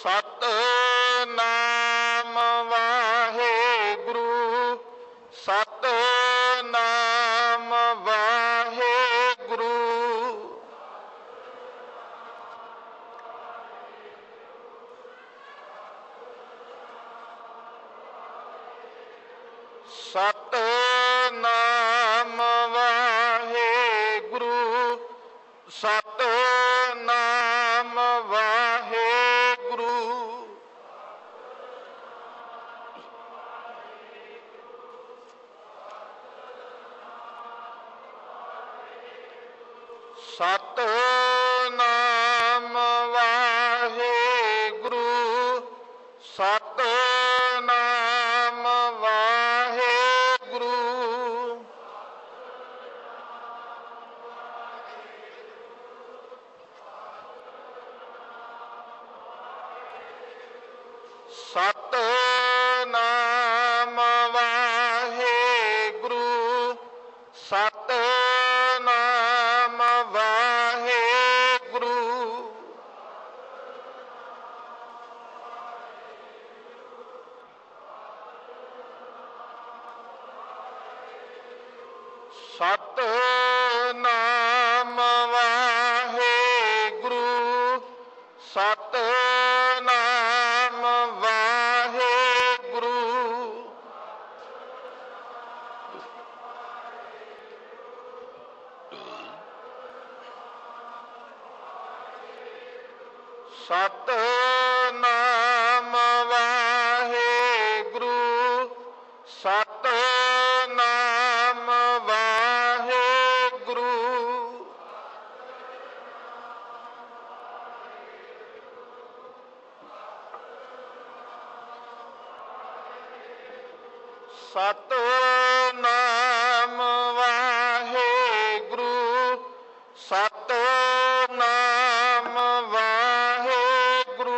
ਸਤਿਨਾਮ ਵਾਹਿਗੁਰੂ, ਸਤਿਨਾਮ ਵਾਹਿਗੁਰੂ। ਸਤਿਨਾਮ ਵਾਹਿਗੁਰੂ, ਸਤਿਨਾਮ ਵਾਹਿਗੁਰੂ। ਸਤਿਨਾਮ ਵਾਹਿਗੁਰੂ, ਸਤਿਨਾਮ ਵਾਹਿਗੁਰੂ। ਸਤਿਨਾਮ ਵਾਹਿਗੁਰੂ, ਸਤਿਨਾਮ ਵਾਹਿਗੁਰੂ। ਸਤਿਨਾਮ ਵਾਹਿਗੁਰੂ, ਸਤਿਨਾਮ ਵਾਹਿਗੁਰੂ। ਸਤਿਨਾਮ ਵਾਹਿਗੁਰੂ, ਸਤਿਨਾਮ ਵਾਹਿਗੁਰੂ। ਸਤਿਨਾਮ ਵਾਹਿਗੁਰੂ, ਸਤਿਨਾਮ ਵਾਹਿਗੁਰੂ।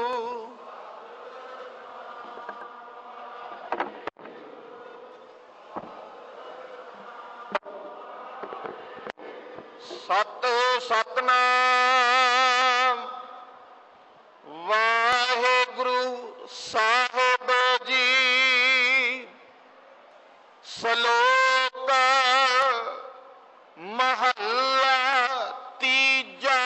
ਸਤਿਨਾਮ ਵਾਹਿਗੁਰੂ ਸਾਹਿਬ ਜੀ। ਸ਼ਲੋਕ ਮਹੱਲਾ ਤੀਜਾ।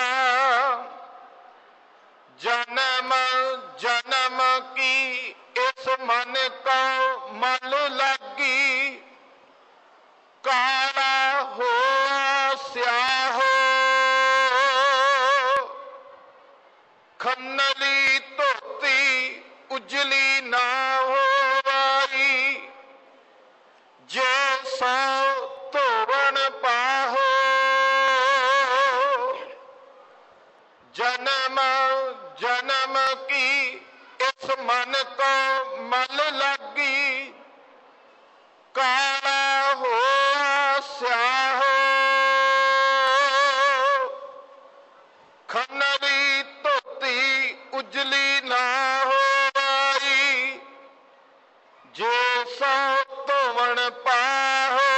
ਜਨਮ ਜਨਮ ਕੀ ਇਸ ਮਨ ਕੋ ਮਲ ਲਾਗੀ, ਕਾਲਾ ਹੋਆ ਸਿਆਹੋ ਖੰਨਲੀ ਧੋਤੀ ਉਜਲੀ ਨਾ ਹੋਵਾਈ। ਜੇ ਸੋ ਧੋਵਣ ਪਾਹੋ, ਜਨਮ ਜਨਮ ਕੀ ਇਸ ਮਨ ਕੋ ਮਲ ਲਾਗੀ, ਕਾਲਾ ਹੋਆ ਸਿਆਹੋ ਖੰਨਰੀ ਧੋਤੀ ਉਜਲੀ ਨਾ ਹੋਵਾਈ। ਜੇ ਸੋ ਧੋਵਣ ਪਾਹੋ,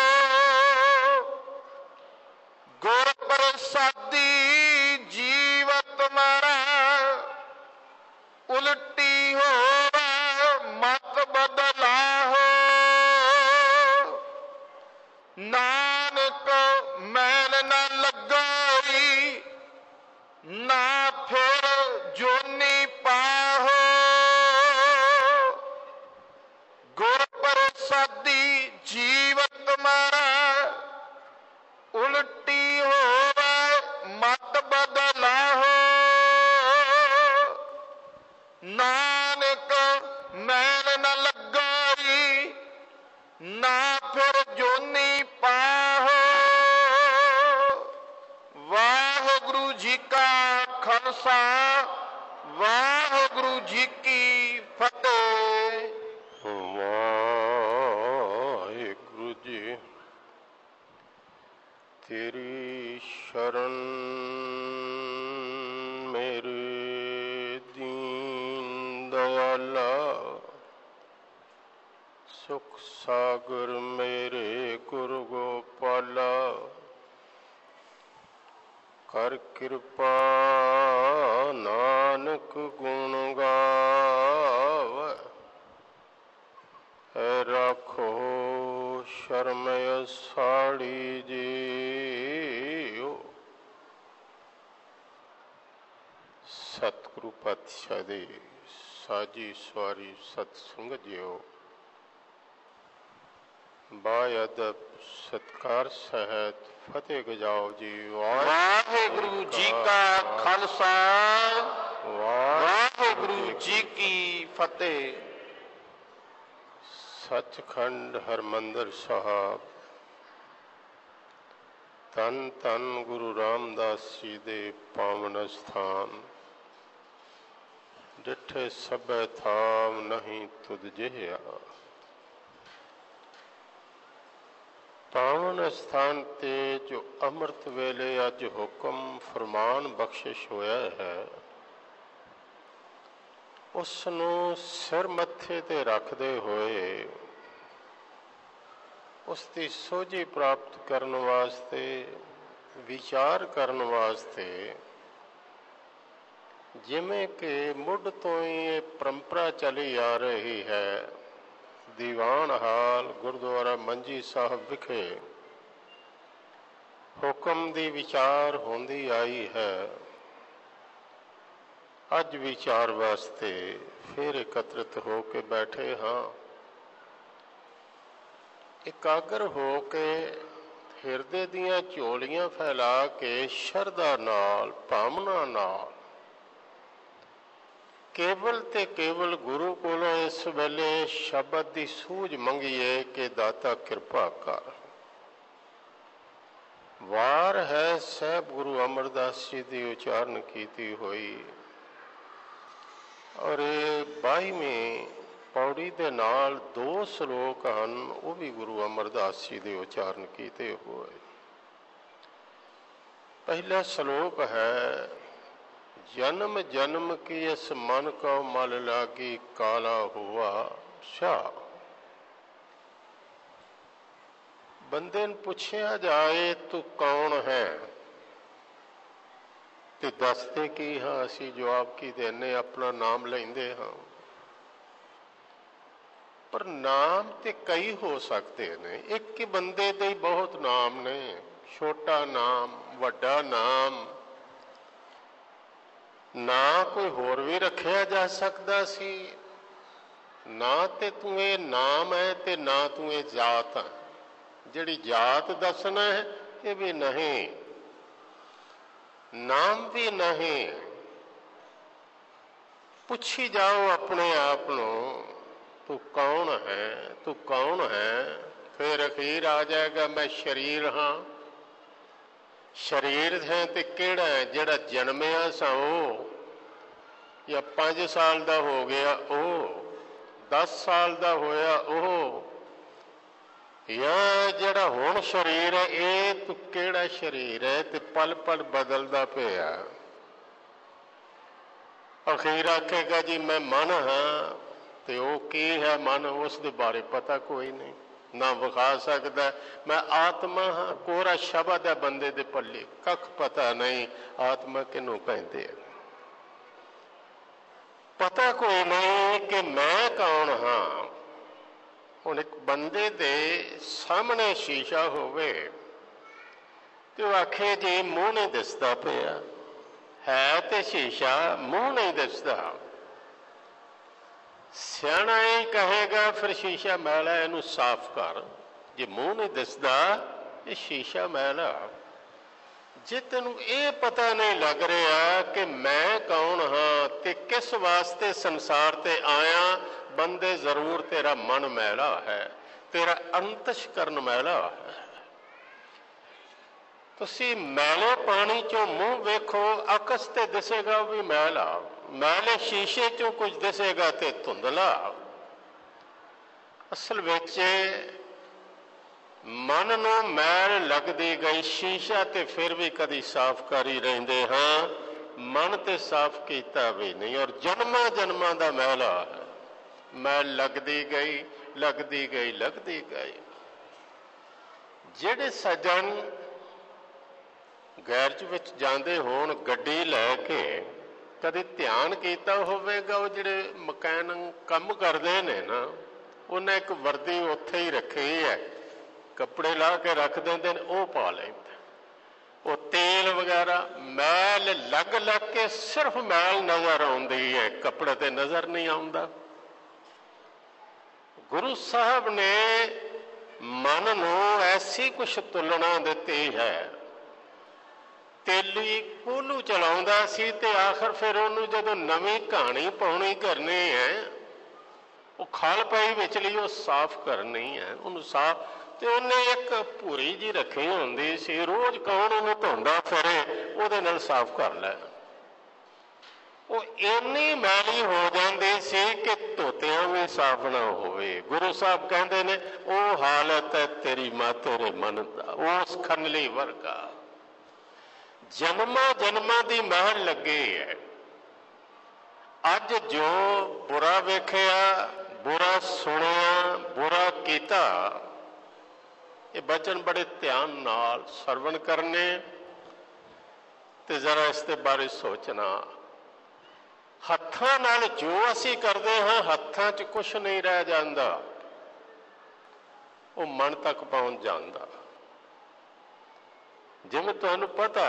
ਗੁਰ ਪ੍ਰਸਾਦੀ ਜੀਵਤ ਮਾਰਾ, ਉਲਟੀ ਹੋਵੇ ਮਤ ਬਦਲਾਹੋ। ਨਾਨਕ ਮੈਲ ਨਾ ਲੱਗਾਈ, ਨਾ ਫਿਰ ਜੋਨੀ ਪਾਹੋ। ਗੁਰ ਪ੍ਰਸਾਦੀ ਜੀਵਤ ਮਾਰਾ, ਉਲਟੀ ਹੋਵੇ ਮਤ ਬਦਲਾਹੋ। ਨਾਨਕ ਮੈਲ ਨਾ ਲੱਗਾਈ, ਨਾ ਫਿਰ ਜੋਨੀ ਪਾਹੋ। ਵਾਹਿਗੁਰੂ ਜੀ ਕਾ ਖਾਲਸਾ, ਵਾਹਿਗੁਰੂ ਜੀ ਕੀ ਫਤਿਹ। ਵਾਹਿਗੁਰੂ ਜੀ। ਤੇਰੀ ਸ਼ਰਨ ਮੇਰੇ ਦੀਨ ਦਇਆਲਾ, ਸੁਖ ਸਾਗਰ ਮੇਰੇ ਗੁਰੂ ਗੋਪਾਲਾ। ਕਰ ਕਿਰਪਾ ਨਾਨਕ ਨਾਨਕ ਗੁਣ ਗਾਵੈ, ਰਾਖੋ ਸ਼ਰਮ ਅਸਾੜੀ ਜੀਉ। ਸਤਿਗੁਰੂ ਪਾਤਸ਼ਾਹ ਦੀ ਸਾਜੀ ਸਵਾਰੀ ਸਤ ਸੰਗਤ ਜੀਓ, ਬਾਅਦ ਸਤਿਕਾਰ ਸਹਿਤ ਫਤਿਹ ਗਜਾਓ ਜੀ। ਵਾਹਿਗੁਰੂ ਜੀ ਕਾ ਖਾਲਸਾ, ਵਾਹਿਗੁਰੂ ਜੀ ਕੀ ਫਤਿਹ। ਸੱਚਖੰਡ ਹਰਿਮੰਦਰ ਸਾਹਿਬ, ਧੰਨ ਧੰਨ ਗੁਰੂ ਰਾਮਦਾਸ ਜੀ ਦੇ ਪਾਵਨ ਸਥਾਨ। ਡਿਠੇ ਸਭੈ ਥਾਮ ਨਹੀਂ ਤੁਧ ਜਿਹਾ। ਪਾਵਨ ਸਥਾਨ ਤੇ ਜੋ ਅੰਮ੍ਰਿਤ ਵੇਲੇ ਅੱਜ ਹੁਕਮ ਫਰਮਾਨ ਬਖਸ਼ਿਸ਼ ਹੋਇਆ ਹੈ, ਉਸ ਨੂੰ ਸਿਰ ਮੱਥੇ ਤੇ ਰੱਖਦੇ ਹੋਏ ਉਸ ਦੀ ਸੋਝੀ ਪ੍ਰਾਪਤ ਕਰਨ ਵਾਸਤੇ, ਵਿਚਾਰ ਕਰਨ ਵਾਸਤੇ, ਜਿਵੇਂ ਕਿ ਮੁੱਢ ਤੋਂ ਹੀ ਇਹ ਪਰੰਪਰਾ ਚਲੀ ਆ ਰਹੀ ਹੈ, ਦੀਵਾਨ ਹਾਲ ਗੁਰਦੁਆਰਾ ਮੰਜੀ ਸਾਹਿਬ ਵਿਖੇ ਹੁਕਮ ਦੀ ਵਿਚਾਰ ਹੁੰਦੀ ਆਈ ਹੈ। ਅੱਜ ਵਿਚਾਰ ਵਾਸਤੇ ਫਿਰ ਇਕੱਤਰਿਤ ਹੋ ਕੇ ਬੈਠੇ ਹਾਂ। ਇਕਾਗਰ ਹੋ ਕੇ ਹਿਰਦੇ ਦੀਆਂ ਝੋਲੀਆਂ ਫੈਲਾ ਕੇ ਸ਼ਰਧਾ ਨਾਲ, ਭਾਵਨਾ ਨਾਲ ਕੇਵਲ ਤੇ ਕੇਵਲ ਗੁਰੂ ਕੋਲੋਂ ਇਸ ਵੇਲੇ ਸ਼ਬਦ ਦੀ ਸੂਝ ਮੰਗੀਏ ਕਿ ਦਾਤਾ ਕਿਰਪਾ ਕਰ। ਵਾਰ ਹੈ ਸਾਹਿਬ ਗੁਰੂ ਅਮਰਦਾਸ ਜੀ ਦੀ ਉਚਾਰਨ ਕੀਤੀ ਹੋਈ, ਔਰ ਇਹ 22ਵੀਂ ਪੌੜੀ ਦੇ ਨਾਲ 2 ਸ਼ਲੋਕ ਹਨ, ਉਹ ਵੀ ਗੁਰੂ ਅਮਰਦਾਸ ਜੀ ਦੇ ਉਚਾਰਨ ਕੀਤੇ ਹੋਏ। ਪਹਿਲਾ ਸ਼ਲੋਕ ਹੈ, ਜਨਮ ਜਨਮ ਕੀ ਇਸ ਮਨ ਕਉ ਮਲ ਲਾਗੀ, ਕਾਲਾ ਹੁਆ ਸ਼ਾਹ। ਬੰਦੇ ਨੂੰ ਪੁੱਛਿਆ ਜਾਏ ਤੂੰ ਕੌਣ ਹੈ ਤੇ ਦੱਸਦੇ ਕੀ ਹਾਂ, ਅਸੀਂ ਜਵਾਬ ਕੀ ਦੇਣੇ, ਆਪਣਾ ਨਾਮ ਲੈਂਦੇ ਹਾਂ। ਪਰ ਨਾਮ ਤੇ ਕਈ ਹੋ ਸਕਦੇ ਨੇ, ਇੱਕ ਹੀ ਬੰਦੇ ਦੇ ਹੀ ਬਹੁਤ ਨਾਮ ਨੇ। ਛੋਟਾ ਨਾਮ, ਵੱਡਾ ਨਾਮ, ਨਾ ਕੋਈ ਹੋਰ ਵੀ ਰੱਖਿਆ ਜਾ ਸਕਦਾ ਸੀ। ਨਾ ਤੇ ਤੂੰ ਇਹ ਨਾਮ ਹੈ ਤੇ ਨਾ ਤੂੰ ਇਹ ਜਾਤ ਹੈ। ਜਿਹੜੀ ਜਾਤ ਦੱਸਣਾ ਹੈ ਇਹ ਵੀ ਨਹੀਂ, ਨਾਮ ਵੀ ਨਹੀਂ। ਪੁੱਛੀ ਜਾਓ ਆਪਣੇ ਆਪ ਨੂੰ, ਤੂੰ ਕੌਣ ਹੈ, ਤੂੰ ਕੌਣ ਹੈ। ਫਿਰ ਅਖੀਰ ਆ ਜਾਏਗਾ ਮੈਂ ਸਰੀਰ ਹਾਂ। ਸਰੀਰ ਹੈ ਤੇ ਕਿਹੜਾ ਹੈ? ਜਿਹੜਾ ਜਨਮਿਆ ਸਾਂ ਉਹ, ਜਾਂ 5 ਸਾਲ ਦਾ ਹੋ ਗਿਆ ਉਹ, 10 ਸਾਲ ਦਾ ਹੋਇਆ ਉਹ, ਜਾਂ ਜਿਹੜਾ ਹੁਣ ਸਰੀਰ ਹੈ ਇਹ, ਤੂੰ ਕਿਹੜਾ ਸਰੀਰ ਹੈ? ਤੇ ਪਲ ਪਲ ਬਦਲਦਾ ਪਿਆ। ਅਖੀਰ ਆਖੇਗਾ ਜੀ ਮੈਂ ਮਨ ਹਾਂ, ਤੇ ਉਹ ਕੀ ਹੈ ਮਨ? ਉਸ ਦੇ ਬਾਰੇ ਪਤਾ ਕੋਈ ਨਹੀਂ, ਨਾ ਵਿਖਾ ਸਕਦਾ। ਮੈਂ ਆਤਮਾ ਹਾਂ, ਕੋਰਾ ਸ਼ਬਦ ਹੈ ਬੰਦੇ ਦੇ ਪੱਲੇ, ਕੱਖ ਪਤਾ ਨਹੀਂ ਆਤਮਾ ਕਿਹਨੂੰ ਕਹਿੰਦੇ ਆ। ਪਤਾ ਕੋਈ ਨਹੀਂ ਕਿ ਮੈਂ ਕੌਣ ਹਾਂ। ਹੁਣ ਇੱਕ ਬੰਦੇ ਦੇ ਸਾਹਮਣੇ ਸ਼ੀਸ਼ਾ ਹੋਵੇ ਤੇ ਉਹ ਆਖੇ ਜੀ ਮੂੰਹ ਨਹੀਂ ਦਿਸਦਾ ਪਿਆ, ਹੈ ਤੇ ਸ਼ੀਸ਼ਾ, ਮੂੰਹ ਨਹੀਂ ਦਿਸਦਾ। ਸਿਆਣਾ ਇਹ ਕਹੇਗਾ ਫਿਰ ਸ਼ੀਸ਼ਾ ਮੈਲਾ, ਇਹਨੂੰ ਸਾਫ਼ ਕਰ। ਜੇ ਮੂੰਹ ਨਹੀਂ ਦਿਸਦਾ ਇਹ ਸ਼ੀਸ਼ਾ ਮੈਲਾ। ਜੇ ਤੈਨੂੰ ਇਹ ਪਤਾ ਨਹੀਂ ਲੱਗ ਰਿਹਾ ਕਿ ਮੈਂ ਕੌਣ ਹਾਂ ਤੇ ਕਿਸ ਵਾਸਤੇ ਸੰਸਾਰ ਤੇ ਆਇਆ, ਬੰਦੇ ਜ਼ਰੂਰ ਤੇਰਾ ਮਨ ਮੈਲਾ ਹੈ, ਤੇਰਾ ਅੰਤਸ਼ਕਰਨ ਮੈਲਾ ਹੈ। ਤੁਸੀਂ ਮੈਲੇ ਪਾਣੀ ਚੋਂ ਮੂੰਹ ਵੇਖੋ, ਅਕਸ ਤੇ ਦਿਸੇਗਾ ਵੀ ਮੈਲਾ। ਮੈਲੇ ਸ਼ੀਸ਼ੇ ਚੋਂ ਕੁਝ ਦਿਸੇਗਾ ਤੇ ਧੁੰਦਲਾ। ਅਸਲ ਵਿੱਚ ਮਨ ਨੂੰ ਮੈਲ ਲੱਗਦੀ ਗਈ, ਸ਼ੀਸ਼ਾ ਤੇ ਫਿਰ ਵੀ ਕਦੀ ਸਾਫ਼ ਕਰ ਹੀ ਰਹਿੰਦੇ ਹਾਂ, ਮਨ ਤੇ ਸਾਫ਼ ਕੀਤਾ ਵੀ ਨਹੀਂ। ਔਰ ਜਨਮਾਂ ਜਨਮਾਂ ਦਾ ਮੈਲਾ ਹੈ, ਮੈਲ ਲੱਗਦੀ ਗਈ, ਲੱਗਦੀ ਗਈ, ਲੱਗਦੀ ਗਈ। ਜਿਹੜੇ ਸੱਜਣ ਗੈਰਜ ਵਿੱਚ ਜਾਂਦੇ ਹੋਣ ਗੱਡੀ ਲੈ ਕੇ ਕਦੇ ਧਿਆਨ ਕੀਤਾ ਹੋਵੇਗਾ, ਉਹ ਜਿਹੜੇ ਮਕੈਨਿਕ ਕੰਮ ਕਰਦੇ ਨੇ ਨਾ, ਉਹਨੇ ਇੱਕ ਵਰਦੀ ਉੱਥੇ ਹੀ ਰੱਖੀ ਹੈ, ਕੱਪੜੇ ਲਾ ਕੇ ਰੱਖ ਦਿੰਦੇ ਨੇ, ਉਹ ਪਾ ਲੈਂਦੇ। ਉਹ ਤੇਲ ਵਗੈਰਾ ਮੈਲ ਲੱਗ ਲੱਗ ਕੇ ਸਿਰਫ ਮੈਲ ਨਜ਼ਰ ਆਉਂਦੀ ਹੈ, ਕੱਪੜੇ ਤੇ ਨਜ਼ਰ ਨਹੀਂ ਆਉਂਦਾ। ਗੁਰੂ ਸਾਹਿਬ ਨੇ ਮਨ ਨੂੰ ਐਸੀ ਕੁਛ ਤੁਲਨਾ ਦਿੱਤੀ ਹੈ। ਤੇਲੀ ਕੋਹਲੂ ਚਲਾਉਂਦਾ ਸੀ ਤੇ ਆਖਰ ਫਿਰ ਉਹਨੂੰ ਜਦੋਂ ਨਵੀਂ ਕਹਾਣੀ ਪਾਉਣੀ ਕਰਨੀ ਹੈ, ਉਹ ਖਲ ਪਈ ਵਿਚਲੀ ਉਹ ਸਾਫ਼ ਕਰਨੀ ਹੈ, ਉਹਨੂੰ ਸਾਫ਼, ਤੇ ਉਹਨੇ ਇੱਕ ਭੂਰੀ ਜੀ ਰੱਖੀ ਹੁੰਦੀ ਸੀ, ਰੋਜ਼ ਕੌਣ ਉਹਨੂੰ ਧੋਂਦਾ ਫਿਰੇ, ਉਹਦੇ ਨਾਲ ਸਾਫ਼ ਕਰ ਲੈ। ਉਹ ਇੰਨੀ ਮੈਲੀ ਹੋ ਜਾਂਦੀ ਸੀ ਕਿ ਧੋਤਿਆਂ ਵੀ ਸਾਫ਼ ਨਾ ਹੋਵੇ। ਗੁਰੂ ਸਾਹਿਬ ਕਹਿੰਦੇ ਨੇ ਉਹ ਹਾਲਤ ਹੈ ਤੇਰੀ ਮਾਂ ਤੇਰੇ ਮਨ ਦਾ, ਉਸ ਖਨਲੀ ਵਰਗਾ। ਜਨਮਾਂ ਜਨਮਾਂ ਦੀ ਮਹਿਲ ਲੱਗੀ ਹੈ। ਅੱਜ ਜੋ ਬੁਰਾ ਵੇਖਿਆ, ਬੁਰਾ ਸੁਣਿਆ, ਬੁਰਾ ਕੀਤਾ, ਇਹ ਬਚਨ ਬੜੇ ਧਿਆਨ ਨਾਲ ਸਰਵਣ ਕਰਨੇ ਤੇ ਜ਼ਰਾ ਇਸ ਦੇ ਬਾਰੇ ਸੋਚਣਾ। ਹੱਥਾਂ ਨਾਲ ਜੋ ਅਸੀਂ ਕਰਦੇ ਹਾਂ, ਹੱਥਾਂ 'ਚ ਕੁਛ ਨਹੀਂ ਰਹਿ ਜਾਂਦਾ, ਉਹ ਮਨ ਤੱਕ ਪਹੁੰਚ ਜਾਂਦਾ। ਜਿਵੇਂ ਤੁਹਾਨੂੰ ਪਤਾ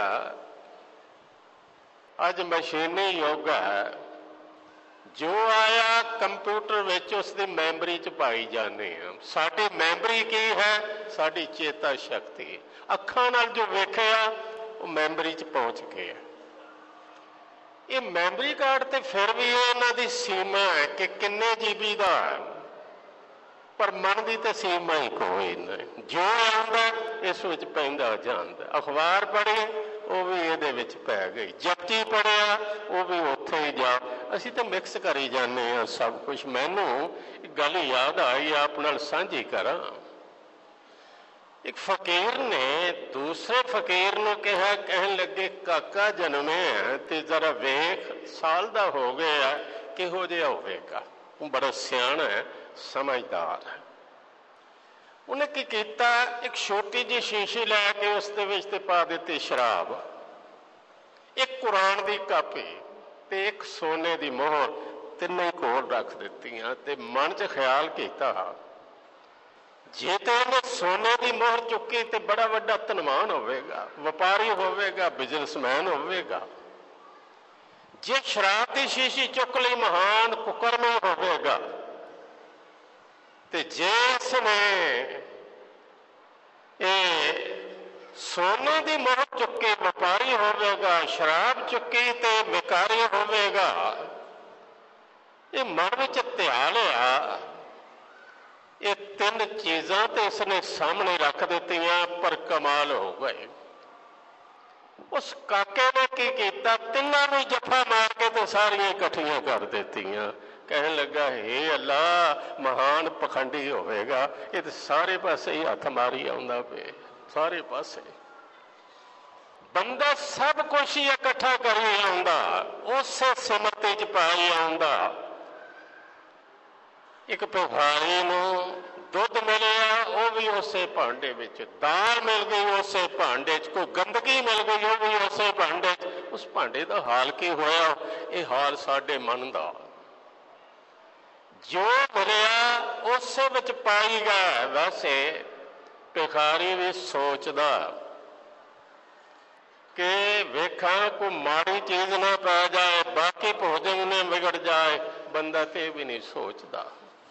ਅੱਜ ਮਸ਼ੀਨੀ ਯੁੱਗ ਹੈ, ਜੋ ਆਇਆ ਕੰਪਿਊਟਰ ਵਿੱਚ ਉਸ ਦੀ ਮੈਮਰੀ 'ਚ ਪਾਈ ਜਾਂਦੇ ਹਾਂ। ਸਾਡੀ ਮੈਮਰੀ ਕੀ ਹੈ? ਸਾਡੀ ਚੇਤਾ ਸ਼ਕਤੀ। ਅੱਖਾਂ ਨਾਲ ਜੋ ਵੇਖਿਆ ਉਹ ਮੈਮਰੀ 'ਚ ਪਹੁੰਚ ਗਿਆ। ਇਹ ਮੈਮਰੀ ਕਾਰਡ ਤੇ ਫਿਰ ਵੀ ਇਹਨਾਂ ਦੀ ਸੀਮਾ ਹੈ ਕਿ ਕਿੰਨੇ GB ਦਾ ਹੈ, ਪਰ ਮਨ ਦੀ ਤਾਂ ਸੀਮਾ ਹੀ ਕੋਈ ਨਹੀਂ। ਜੋ ਆਉਂਦਾ ਇਸ ਵਿੱਚ ਪੈਂਦਾ ਜਾਂਦਾ। ਅਖਬਾਰ ਪੜ੍ਹੀ ਉਹ ਵੀ ਇਹਦੇ ਵਿੱਚ ਪੈ ਗਈ, ਜਪਜੀ ਪੜ੍ਹਿਆ ਉਹ ਵੀ ਉੱਥੇ ਹੀ ਜਾ। ਅਸੀਂ ਤਾਂ ਮਿਕਸ ਕਰੀ ਜਾਂਦੇ ਹਾਂ ਸਭ ਕੁਛ। ਮੈਨੂੰ ਇੱਕ ਗੱਲ ਯਾਦ ਆਈ, ਆਪ ਨਾਲ ਸਾਂਝੀ ਕਰਾਂ। ਇੱਕ ਫਕੀਰ ਨੇ ਦੂਸਰੇ ਫਕੀਰ ਨੂੰ ਕਿਹਾ, ਕਹਿਣ ਲੱਗੇ ਕਾਕਾ ਜਨਮਿਆ ਤੇ ਜ਼ਰਾ ਵੇਖ, ਸਾਲ ਦਾ ਹੋ ਗਿਆ, ਕਿਹੋ ਜਿਹਾ ਹੋਵੇਗਾ? ਉਹ ਬੜਾ ਸਿਆਣਾ ਹੈ, ਸਮਝਦਾਰ ਹੈ। ਉਹਨੇ ਕੀ ਕੀਤਾ, ਇੱਕ ਛੋਟੀ ਜਿਹੀ ਸ਼ੀਸ਼ੀ ਲੈ ਕੇ ਉਸ ਦੇ ਵਿੱਚ ਤੇ ਪਾ ਦਿੱਤੀ ਸ਼ਰਾਬ, ਇੱਕ ਕੁਰਾਨ ਦੀ ਕਾਪੀ ਤੇ ਇੱਕ ਸੋਨੇ ਦੀ ਮੋਹਰ, ਤਿੰਨੇ ਕੋਲ ਰੱਖ ਦਿੱਤੀਆਂ ਤੇ ਮਨ 'ਚ ਖਿਆਲ ਕੀਤਾ, ਜੇ ਤੇ ਇਹਨੇ ਸੋਨੇ ਦੀ ਮੋਹਰ ਚੁੱਕੀ ਤੇ ਬੜਾ ਵੱਡਾ ਧਨਵਾਨ ਹੋਵੇਗਾ, ਵਪਾਰੀ ਹੋਵੇਗਾ, ਬਿਜ਼ਨਸਮੈਨ ਹੋਵੇਗਾ। ਜੇ ਸ਼ਰਾਬ ਦੀ ਸ਼ੀਸ਼ੀ ਚੁੱਕ ਲਈ, ਮਹਾਨ ਕੁਕਰਮੀ ਹੋਵੇਗਾ। ਤੇ ਜੇ ਇਸਨੇ ਇਹ ਸੋਨੇ ਦੀ ਮੋਹਰ ਚੁੱਕੀ, ਵਪਾਰੀ ਹੋਵੇਗਾ, ਸ਼ਰਾਬ ਚੁੱਕੀ ਤੇ ਵਿਕਾਰੀ ਹੋਵੇਗਾ। ਇਹ ਮਨ ਵਿੱਚ ਧਿਆ ਲਿਆ। ਇਹ ਤਿੰਨ ਚੀਜ਼ਾਂ ਤੇ ਇਸਨੇ ਸਾਹਮਣੇ ਰੱਖ ਦਿੱਤੀਆਂ, ਪਰ ਕਮਾਲ ਹੋ ਗਏ। ਉਸ ਕਾਕੇ ਨੇ ਕੀ ਕੀਤਾ, ਤਿੰਨਾਂ ਨੂੰ ਜੱਫਾ ਮਾਰ ਕੇ ਤੇ ਸਾਰੀਆਂ ਇਕੱਠੀਆਂ ਕਰ ਦਿੱਤੀਆਂ। ਕਹਿਣ ਲੱਗਾ, ਹੇ ਅੱਲਾ, ਮਹਾਨ ਪਖੰਡੀ ਹੋਵੇਗਾ, ਇਹ ਤੇ ਸਾਰੇ ਪਾਸੇ ਹੀ ਹੱਥ ਮਾਰੀ ਆਉਂਦਾ ਪਏ, ਸਾਰੇ ਪਾਸੇ। ਬੰਦਾ ਸਭ ਕੁਛ ਹੀ ਇਕੱਠਾ ਕਰੀ ਆਉਂਦਾ, ਉਸੇ ਸਿਮਰਤੀ 'ਚ ਪਾਈ ਆਉਂਦਾ। ਇੱਕ ਭਿਖਾਰੀ ਨੂੰ ਦੁੱਧ ਮਿਲਿਆ, ਉਹ ਵੀ ਉਸੇ ਭਾਂਡੇ ਵਿੱਚ, ਦਾਲ ਮਿਲ ਗਈ ਉਸੇ ਭਾਂਡੇ 'ਚ, ਕੋਈ ਗੰਦਗੀ ਮਿਲ ਗਈ ਉਹ ਵੀ ਉਸੇ ਭਾਂਡੇ 'ਚ। ਉਸ ਭਾਂਡੇ ਦਾ ਹਾਲ ਕੀ ਹੋਇਆ? ਇਹ ਹਾਲ ਸਾਡੇ ਮਨ ਦਾ। ਜੋ ਮਿਲਿਆ ਉਸੇ ਵਿੱਚ ਪਾਈ ਗਿਆ। ਵੈਸੇ ਭਿਖਾਰੀ ਵੀ ਸੋਚਦਾ ਕਿ ਵੇਖਾਂ ਕੋਈ ਮਾੜੀ ਚੀਜ਼ ਨਾ ਪੈ ਜਾਏ, ਬਾਕੀ ਭੋਜਨ ਨੇ ਵਿਗੜ ਜਾਏ। ਬੰਦਾ ਤੇ ਵੀ ਨਹੀਂ ਸੋਚਦਾ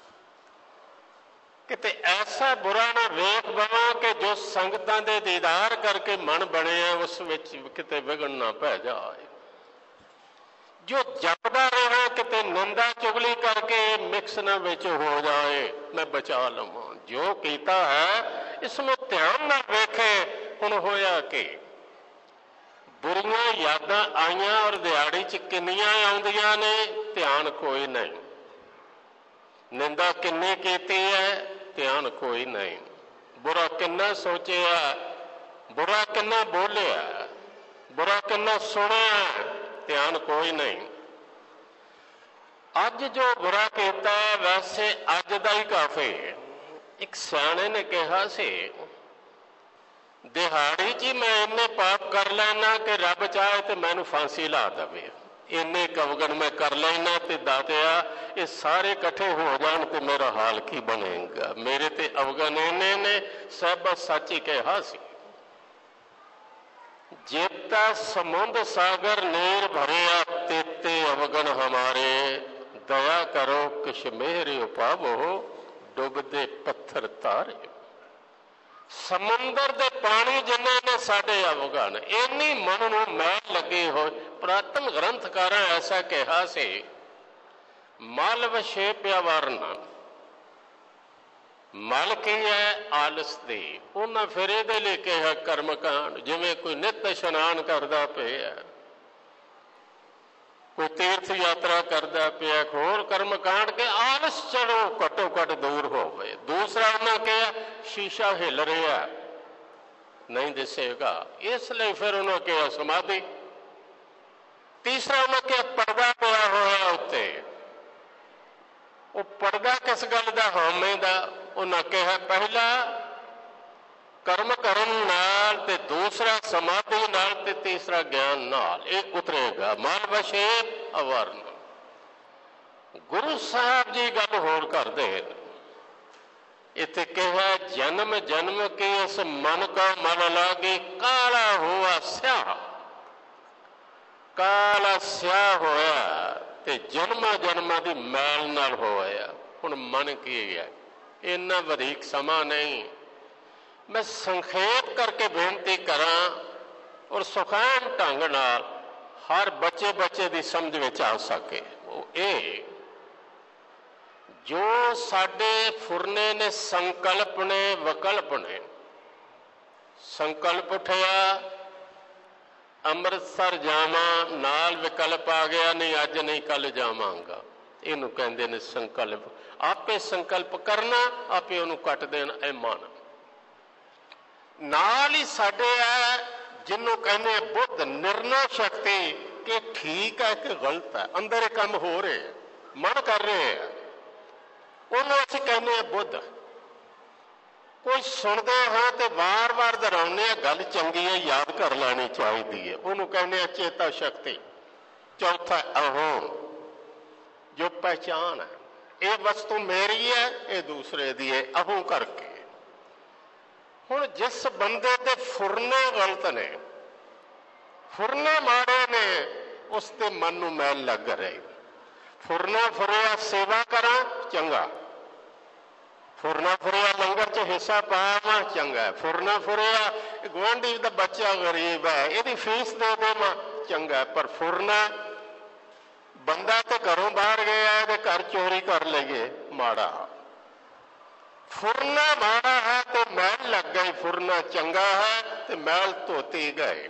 ਕਿਤੇ ਐਸਾ ਬੁਰਾ ਨਾ ਵੇਖ ਬਵਾਂ ਕਿ ਜੋ ਸੰਗਤਾਂ ਦੇ ਦੀਦਾਰ ਕਰਕੇ ਮਨ ਬਣਿਆ ਉਸ ਵਿੱਚ ਕਿਤੇ ਵਿਗੜ ਨਾ ਪੈ ਜਾਏ। ਜੋ ਜਪਦਾ ਰਹੇ ਕਿਤੇ ਨਿੰਦਾ ਚੁਗਲੀ ਕਰਕੇ ਮਿਕਸ ਨਾ ਵਿੱਚ ਹੋ ਜਾਏ, ਮੈਂ ਬਚਾ ਲਵਾਂ। ਜੋ ਕੀਤਾ ਹੈ ਇਸ ਨੂੰ ਧਿਆਨ ਨਾਲ ਵੇਖੇ। ਹੁਣ ਹੋਇਆ ਕਿ ਬੁਰੀਆਂ ਯਾਦਾਂ ਆਈਆਂ ਔਰ ਦਿਹਾੜੀ 'ਚ ਕਿੰਨੀਆਂ ਆਉਂਦੀਆਂ ਨੇ, ਧਿਆਨ ਕੋਈ ਨਹੀਂ। ਨਿੰਦਾ ਕਿੰਨੀ ਕੀਤੀ ਹੈ, ਧਿਆਨ ਕੋਈ ਨਹੀਂ। ਬੁਰਾ ਕਿੰਨਾ ਸੋਚਿਆ, ਬੁਰਾ ਕਿੰਨਾ ਬੋਲਿਆ, ਬੁਰਾ ਕਿੰਨਾ ਸੁਣਿਆ, ਧਿਆਨ ਕੋਈ ਨਹੀਂ। ਅੱਜ ਜੋ ਬੁਰਾ ਕੀਤਾ ਵੈਸੇ ਅੱਜ ਦਾ ਹੀ ਕਾਫੀ ਹੈ। ਇੱਕ ਸਿਆਣੇ ਨੇ ਕਿਹਾ ਸੀ, ਦਿਹਾੜੀ 'ਚ ਮੈਂ ਇੰਨੇ ਪਾਪ ਕਰ ਲੈਣਾ ਕਿ ਰੱਬ ਚਾਹੇ ਤੇ ਮੈਨੂੰ ਫਾਂਸੀ ਲਾ ਦੇਵੇ। ਇੰਨੇ ਕਵਗਣ ਮੈਂ ਕਰ ਲੈਣਾ ਤੇ ਦਾਤਿਆ ਇਹ ਸਾਰੇ ਇਕੱਠੇ ਹੋ ਜਾਣ ਤੇ ਮੇਰਾ ਹਾਲ ਕੀ ਬਣੇਗਾ। ਮੇਰੇ ਤੇ ਅਵਗਣ ਇੰਨੇ ਨੇ, ਸਾਹਿਬਾ ਸੱਚ ਹੀ ਕਿਹਾ ਸੀ, ਜੇਤਾ ਸਮੁੰਦ ਸਾਗਰ ਨੀਰ ਭਰਿਆ ਤੇਤੇ ਅਵਗਣ ਹਮਾਰੇ, ਦਇਆ ਕਰੋ ਕਿਛ ਮੇਹਰੇ ਉਪਾਵੋ ਡੁੱਬਦੇ ਪੱਥਰ ਤਾਰੇ। ਸਮੁੰਦਰ ਦੇ ਪਾਣੀ ਜਿੰਨੇ ਨੇ ਸਾਡੇ ਅਵਗਣ, ਇੰਨੀ ਮਨ ਨੂੰ ਮੈਲ ਲੱਗੀ ਹੋਈ। ਪੁਰਾਤਨ ਗ੍ਰੰਥਕਾਰਾਂ ਐਸਾ ਕਿਹਾ ਸੀ, ਮਲ ਵਿਸ਼ੇਪਿਆ ਵਰਨ, ਮਲ ਕੀ ਹੈ ਆਲਸ ਦੀ। ਉਹਨਾਂ ਫਿਰ ਇਹਦੇ ਲਈ ਕਿਹਾ ਕਰਮਕਾਂਡ, ਜਿਵੇਂ ਕੋਈ ਨਿੱਤ ਇਸ਼ਨਾਨ ਕਰਦਾ ਪਿਆ, ਕੋਈ ਤੀਰਥ ਯਾਤਰਾ ਕਰਦਾ ਪਿਆ, ਹੋਰ ਕਰਮਕਾਂਡ ਕੇ ਆਲਸ ਚੜੋ ਘੱਟੋ ਘੱਟ ਦੂਰ ਹੋਵੇ। ਦੂਸਰਾ ਉਹਨਾਂ ਕਿਹਾ ਸ਼ੀਸ਼ਾ ਹਿੱਲ ਰਿਹਾ ਨਹੀਂ ਦਿਸੇਗਾ, ਇਸ ਲਈ ਫਿਰ ਉਹਨਾਂ ਕਿਹਾ ਸਮਾਧੀ। ਤੀਸਰਾ ਉਹਨਾਂ ਕਿਹਾ ਪਰਦਾ ਪਿਆ ਹੋਇਆ ਉੱਤੇ, ਉਹ ਪਰਦਾ ਕਿਸ ਗੱਲ ਦਾ? ਹਉਮੈ ਦਾ। ਉਹਨਾਂ ਕਿਹਾ ਪਹਿਲਾ ਕਰਮ ਕਰਨ ਨਾਲ ਤੇ ਦੂਸਰਾ ਸਮਾਧੀ ਨਾਲ ਤੇ ਤੀਸਰਾ ਗਿਆਨ ਨਾਲ, ਇਹ ਉਤਰੇਗਾ। ਮਨ ਵਿਸ਼ੇਪ ਅਵਰਨ। ਗੁਰੂ ਸਾਹਿਬ ਜੀ ਗੱਲ ਹੋਰ ਕਰਦੇ, ਇੱਥੇ ਕਿਹਾ ਜਨਮ ਜਨਮ ਕੇ ਇਸ ਮਨ ਕਾ ਮਨ ਲਾਗੇ, ਕਾਲਾ ਹੋਆ ਸਿਆਹ। ਕਾਲਾ ਸਿਆਹ ਹੋਇਆ ਤੇ ਜਨਮਾਂ ਜਨਮਾਂ ਦੀ ਮੈਲ ਨਾਲ ਹੋਇਆ। ਹੁਣ ਮਨ ਕੀ ਹੈ? ਇੰਨਾ ਵਧੀਕ ਸਮਾਂ ਨਹੀਂ, ਮੈਂ ਸੰਖੇਪ ਕਰਕੇ ਬੇਨਤੀ ਕਰਾਂ ਔਰ ਸੁਖਾਨ ਢੰਗ ਨਾਲ ਹਰ ਬੱਚੇ ਦੀ ਸਮਝ ਵਿੱਚ ਆ ਸਕੇ। ਉਹ ਇਹ ਜੋ ਸਾਡੇ ਫੁਰਨੇ ਨੇ ਸੰਕਲਪ ਨੇ ਵਿਕਲਪ ਨੇ। ਸੰਕਲਪ ਉਠਿਆ ਅੰਮ੍ਰਿਤਸਰ ਜਾਵਾਂ, ਨਾਲ ਵਿਕਲਪ ਆ ਗਿਆ ਨਹੀਂ ਅੱਜ ਨਹੀਂ ਕੱਲ ਜਾਵਾਂਗਾ, ਇਹਨੂੰ ਕਹਿੰਦੇ ਨੇ ਸੰਕਲਪ। ਆਪੇ ਸੰਕਲਪ ਕਰਨਾ, ਆਪੇ ਉਹਨੂੰ ਕੱਟ ਦੇਣਾ, ਇਹ ਮਨ। ਨਾਲ ਹੀ ਸਾਡੇ ਹੈ ਜਿਹਨੂੰ ਕਹਿੰਦੇ ਬੁੱਧ, ਨਿਰਣਾ ਸ਼ਕਤੀ, ਕਿ ਠੀਕ ਹੈ ਕਿ ਗਲਤ ਹੈ। ਅੰਦਰ ਇਹ ਕੰਮ ਹੋ ਰਹੇ, ਮਨ ਕਰ ਰਹੇ ਹੈ, ਉਹਨੂੰ ਅਸੀਂ ਕਹਿੰਦੇ ਹਾਂ ਬੁੱਧ। ਕੋਈ ਸੁਣਦੇ ਹਾਂ ਤੇ ਵਾਰ-ਵਾਰ ਦੁਹਰਾਉਂਦੇ ਹਾਂ, ਗੱਲ ਚੰਗੀ ਹੈ ਯਾਦ ਕਰ ਲੈਣੀ ਚਾਹੀਦੀ ਹੈ, ਉਹਨੂੰ ਕਹਿੰਦੇ ਹਾਂ ਚੇਤਾ ਸ਼ਕਤੀ। ਚੌਥਾ ਅਹੰ, ਜੋ ਪਹਿਚਾਨ ਹੈ, ਇਹ ਵਸਤੂ ਮੇਰੀ ਹੈ, ਇਹ ਦੂਸਰੇ ਦੀ ਹੈ, ਅਹੰ ਕਰਕੇ। ਹੁਣ ਜਿਸ ਬੰਦੇ ਦੇ ਫੁਰਨੇ ਗਲਤ ਨੇ, ਫੁਰਨੇ ਮਾੜੇ ਨੇ, ਉਸ ਦੇ ਮਨ ਨੂੰ ਮੈਲ ਲੱਗ ਰਹੀ। ਫੁਰਨਾ ਫੁਰਿਆ ਸੇਵਾ ਕਰਾਂ ਚੰਗਾ, ਫੁਰਨਾ ਫੁਰਿਆ ਲੰਗਰ 'ਚ ਹਿੱਸਾ ਪਾਵਾਂ ਚੰਗਾ, ਫੁਰਨਾ ਫੁਰਿਆ ਗੁਆਂਢੀ ਦਾ ਬੱਚਾ ਗਰੀਬ ਹੈ ਇਹਦੀ ਫੀਸ ਦੇ ਦੇਵਾਂ ਚੰਗਾ, ਪਰ ਫੁਰਨਾ ਬੰਦਾ ਤੇ ਘਰੋਂ ਬਾਹਰ ਗਿਆ ਇਹਦੇ ਘਰ ਚੋਰੀ ਕਰ ਲਈਏ ਮਾੜਾ। ਫੁਰਨਾ ਮਾੜਾ ਹੈ ਤੇ ਮੈਲ ਲੱਗ ਗਈ, ਫੁਰਨਾ ਚੰਗਾ ਹੈ ਤੇ ਮੈਲ ਧੋਤੀ ਗਏ।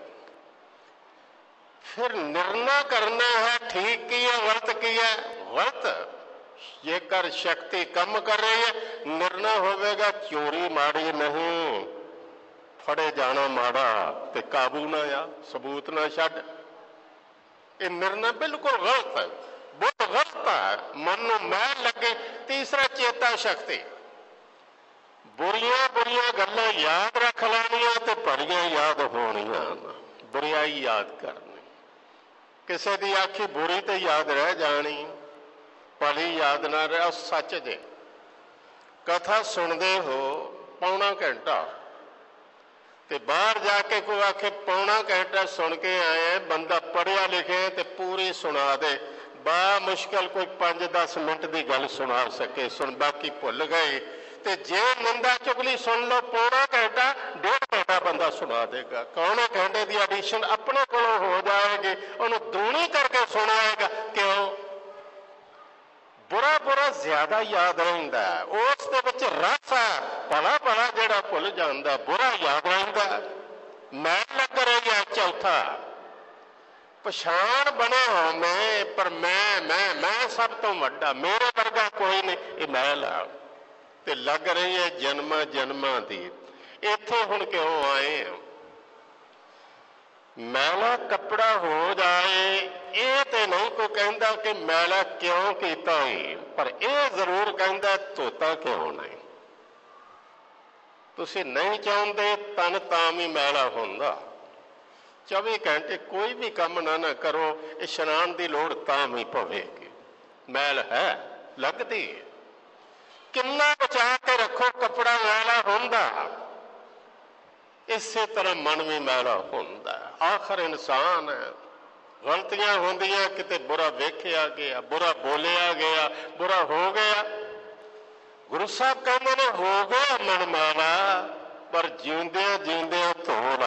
ਫਿਰ ਨਿਰਣਾ ਕਰਨਾ ਹੈ ਠੀਕ ਕੀ ਹੈ ਗਲਤ ਕੀ ਹੈ। ਗਲਤ ਜੇਕਰ ਸ਼ਕਤੀ ਕੰਮ ਕਰ ਰਹੀ ਹੈ, ਨਿਰਣਾ ਹੋਵੇਗਾ ਚੋਰੀ ਮਾੜੀ ਨਹੀਂ, ਫੜੇ ਜਾਣਾ ਮਾੜਾ ਤੇ ਕਾਬੂ ਨਾ ਆ, ਸਬੂਤ ਨਾ ਛੱਡ। ਇਹ ਨਿਰਣਾ ਬਿਲਕੁਲ ਗਲਤ ਹੈ, ਬਹੁਤ ਗਲਤ ਹੈ, ਮਨ ਨੂੰ ਮੈਲ ਲੱਗੇ। ਤੀਸਰਾ ਚੇਤਾ ਸ਼ਕਤੀ, ਬੁਰੀਆਂ ਬੁਰੀਆਂ ਗੱਲਾਂ ਯਾਦ ਰੱਖ ਲੈਣੀਆਂ ਤੇ ਭਲੀਆਂ ਯਾਦ ਹੋਣੀਆਂ। ਬੁਰਿਆਈ ਯਾਦ ਕਰਨੀ, ਕਿਸੇ ਦੀ ਆਖੀ ਬੁਰੀ ਤੇ ਯਾਦ ਰਹਿ ਜਾਣੀ, ਭਲੀ ਯਾਦ ਨਾ ਰਹਿ। ਸੱਚ ਜੇ ਕਥਾ ਸੁਣਦੇ ਹੋ ਪੌਣਾ ਘੰਟਾ ਤੇ ਬਾਹਰ ਜਾ ਕੇ ਕੋਈ ਆਖੇ ਪੌਣਾ ਘੰਟਾ ਸੁਣ ਕੇ ਆਏ, ਬੰਦਾ ਪੜ੍ਹਿਆ ਲਿਖਿਆ ਤੇ ਪੂਰੀ ਸੁਣਾ ਦੇ, ਬਾ ਮੁਸ਼ਕਲ ਕੋਈ 5-10 ਮਿੰਟ ਦੀ ਗੱਲ ਸੁਣਾ ਸਕੇ, ਸੁਣ ਬਾਕੀ ਭੁੱਲ ਗਏ। ਤੇ ਜੇ ਨਿੰਦਾ ਚੁਗਲੀ ਸੁਣ ਲਓ ਪੌਣਾ ਘੰਟਾ 1.5 ਘੰਟਾ ਬੰਦਾ ਸੁਣਾ ਦੇਗਾ। ਪੌਣੇ ਘੰਟੇ ਦੀ ਐਡੀਸ਼ਨ ਆਪਣੇ ਕੋਲੋਂ ਹੋ ਜਾਏਗੀ, ਉਹਨੂੰ ਦੂਣੀ ਕਰਕੇ ਸੁਣਾਏਗਾ। ਕਿਉਂ? ਬੁਰਾ ਬੁਰਾ ਜ਼ਿਆਦਾ ਯਾਦ ਰਹਿੰਦਾ, ਉਸ ਦੇ ਵਿੱਚ ਰਸ ਹੈ। ਭਲਾ ਭਲਾ ਜਿਹੜਾ ਭੁੱਲ ਜਾਂਦਾ, ਬੁਰਾ ਯਾਦ ਰਹਿੰਦਾ। ਮੈਂ ਲੱਗ ਰਹੀ ਹੈ। ਚੌਥਾ ਪਛਾਣ ਬਣੇ ਹੋ ਮੈਂ, ਪਰ ਮੈਂ ਸਭ ਤੋਂ ਵੱਡਾ, ਮੇਰੇ ਵਰਗਾ ਕੋਈ ਨਹੀਂ, ਇਹ ਮੈਂ ਲਾ ਤੇ ਲੱਗ ਰਹੀ ਹੈ ਜਨਮਾਂ ਜਨਮਾਂ ਦੀ। ਇੱਥੇ ਹੁਣ ਕਿਉਂ ਆਏ? ਮੈਲਾ ਕੱਪੜਾ ਹੋ ਜਾਏ ਇਹ ਤੇ ਨਹੀਂ ਕੋਈ ਕਹਿੰਦਾ ਕਿ ਮੈਲਾ ਕਿਉਂ ਕੀਤਾ ਹੈ, ਪਰ ਇਹ ਜ਼ਰੂਰ ਕਹਿੰਦਾ ਧੋਤਾ ਕਿਉਂ ਨਹੀਂ। ਤੁਸੀਂ ਨਹੀਂ ਚਾਹੁੰਦੇ ਤਨ ਤਾਂ ਵੀ ਮੈਲਾ ਹੁੰਦਾ, 24 ਘੰਟੇ ਕੋਈ ਵੀ ਕੰਮ ਨਾ ਕਰੋ, ਇਸ਼ਨਾਨ ਦੀ ਲੋੜ ਤਾਂ ਵੀ ਪਵੇਗੀ। ਮੈਲ ਹੈ, ਲੱਗਦੀ ਹੈ। ਕਿੰਨਾ ਬਚਾ ਕੇ ਰੱਖੋ, ਕੱਪੜਾ ਮੈਲਾ ਹੁੰਦਾ, ਇਸੇ ਤਰ੍ਹਾਂ ਮਨ ਵੀ ਮੈਲਾ ਹੁੰਦਾ। ਆਖਰ ਇਨਸਾਨ ਹੈ, ਗਲਤੀਆਂ ਹੁੰਦੀਆਂ, ਕਿਤੇ ਬੁਰਾ ਵੇਖਿਆ ਗਿਆ, ਬੁਰਾ ਬੋਲਿਆ ਗਿਆ, ਬੁਰਾ ਹੋ ਗਿਆ। ਗੁਰੂ ਸਾਹਿਬ ਕਹਿੰਦੇ ਨੇ ਹੋ ਗਿਆ ਮਨ ਮੈਲਾ, ਪਰ ਜਿਉਂਦਿਆਂ ਜਿਉਂਦਿਆਂ ਧੋਣਾ।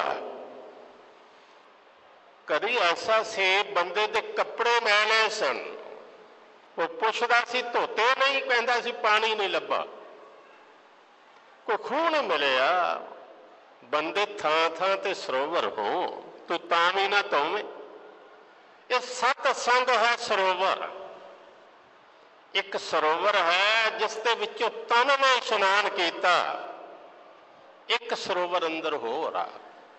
ਕਦੀ ਐਸਾ ਸੀ ਬੰਦੇ ਦੇ ਕੱਪੜੇ ਮੈਲੇ ਸਨ, ਉਹ ਪੁੱਛਦਾ ਸੀ ਧੋਤੇ ਨਹੀਂ, ਕਹਿੰਦਾ ਸੀ ਪਾਣੀ ਨਹੀਂ ਲੱਭਾ। ਕੋਈ ਖੂਹ ਨਹੀਂ ਮਿਲਿਆ। ਬੰਦੇ ਥਾਂ ਥਾਂ ਤੇ ਸਰੋਵਰ ਹੋ, ਤੂੰ ਤਾਂ ਵੀ ਨਾ ਧੋਵੇਂ। ਇਹ ਸਤ ਸੰਗ ਹੈ ਸਰੋਵਰ। ਇੱਕ ਸਰੋਵਰ ਹੈ ਜਿਸ ਦੇ ਵਿੱਚੋਂ ਤਨ ਨੇ ਇਸ਼ਨਾਨ ਕੀਤਾ, ਇੱਕ ਸਰੋਵਰ ਅੰਦਰ ਹੋ ਰਹਾ,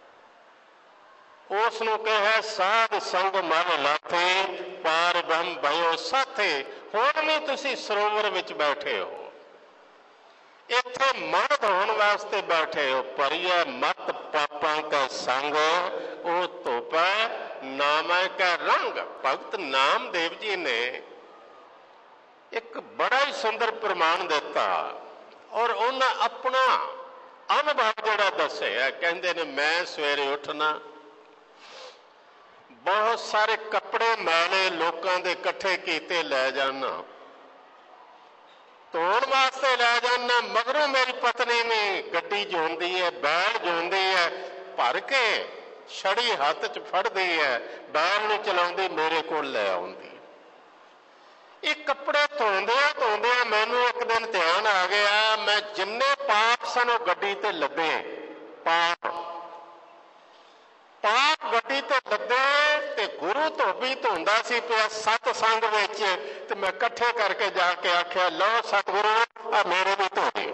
ਉਸ ਨੂੰ ਕਹੇ ਸਾਧ ਸੰਗ ਮਨ ਲਾਥੇ, ਪਾਰ ਬ੍ਰਹਮ ਭਇਓ ਸਾਥੇ। ਹੁਣ ਵੀ ਤੁਸੀਂ ਸਰੋਵਰ ਵਿੱਚ ਬੈਠੇ ਹੋ, ਇੱਥੇ ਮਨ ਧੋਣ ਵਾਸਤੇ ਬੈਠੇ ਹੋ। ਪਰਿਆ ਮਤ ਪਾਪਾਂ ਕਾ ਸੰਗ, ਉਹ ਧੋਪੈ ਨਾਮੈ ਕਾ ਰੰਗ। ਭਗਤ ਨਾਮਦੇਵ ਜੀ ਨੇ ਇੱਕ ਬੜਾ ਹੀ ਸੁੰਦਰ ਪ੍ਰਮਾਣ ਦਿੱਤਾ, ਔਰ ਉਹਨਾਂ ਆਪਣਾ ਅਨੁਭਵ ਜਿਹੜਾ ਦੱਸਿਆ। ਕਹਿੰਦੇ ਨੇ ਮੈਂ ਸਵੇਰੇ ਉੱਠਣਾ, ਬਹੁਤ ਸਾਰੇ ਕੱਪੜੇ ਮੈਲੇ ਲੋਕਾਂ ਦੇ ਇਕੱਠੇ ਕੀਤੇ ਲੈ ਜਾਣਾ, ਧੋਣ ਵਾਸਤੇ ਲੈ ਜਾਣਾ। ਮਗਰੋਂ ਮੇਰੀ ਪਤਨੀ ਨੇ ਗੱਡੀ ਜੋਂਦੀ ਹੈ, ਬੈਲ ਜੋਂਦੀ ਹੈ, ਭਰ ਕੇ ਛੜੀ ਹੱਥ 'ਚ ਫੜਦੀ ਹੈ, ਬੈਲ ਨੂੰ ਚਲਾਉਂਦੀ ਮੇਰੇ ਕੋਲ ਲੈ ਆਉਂਦੀ। ਇਹ ਕੱਪੜੇ ਧੋਂਦਿਆਂ ਧੋਂਦਿਆਂ ਮੈਨੂੰ ਇੱਕ ਦਿਨ ਧਿਆਨ ਆ ਗਿਆ, ਮੈਂ ਜਿੰਨੇ ਪਾਪ ਸਨ ਉਹ ਗੱਡੀ ਤੇ ਲੱਦੇ। ਪਾਪ ਗੱਡੀ ਤੇ ਲੱਦੇ, ਤੇ ਗੁਰੂ ਧੋਬੀ ਧੋਂਦਾ ਸੀ ਪਿਆ ਸਤ ਸੰਗ ਵਿੱਚ, ਤੇ ਮੈਂ ਇਕੱਠੇ ਕਰਕੇ ਜਾ ਕੇ ਆਖਿਆ, ਲਓ ਸਤਿਗੁਰੂ ਆ ਮੇਰੇ ਵੀ ਧੋ ਦਿਓ।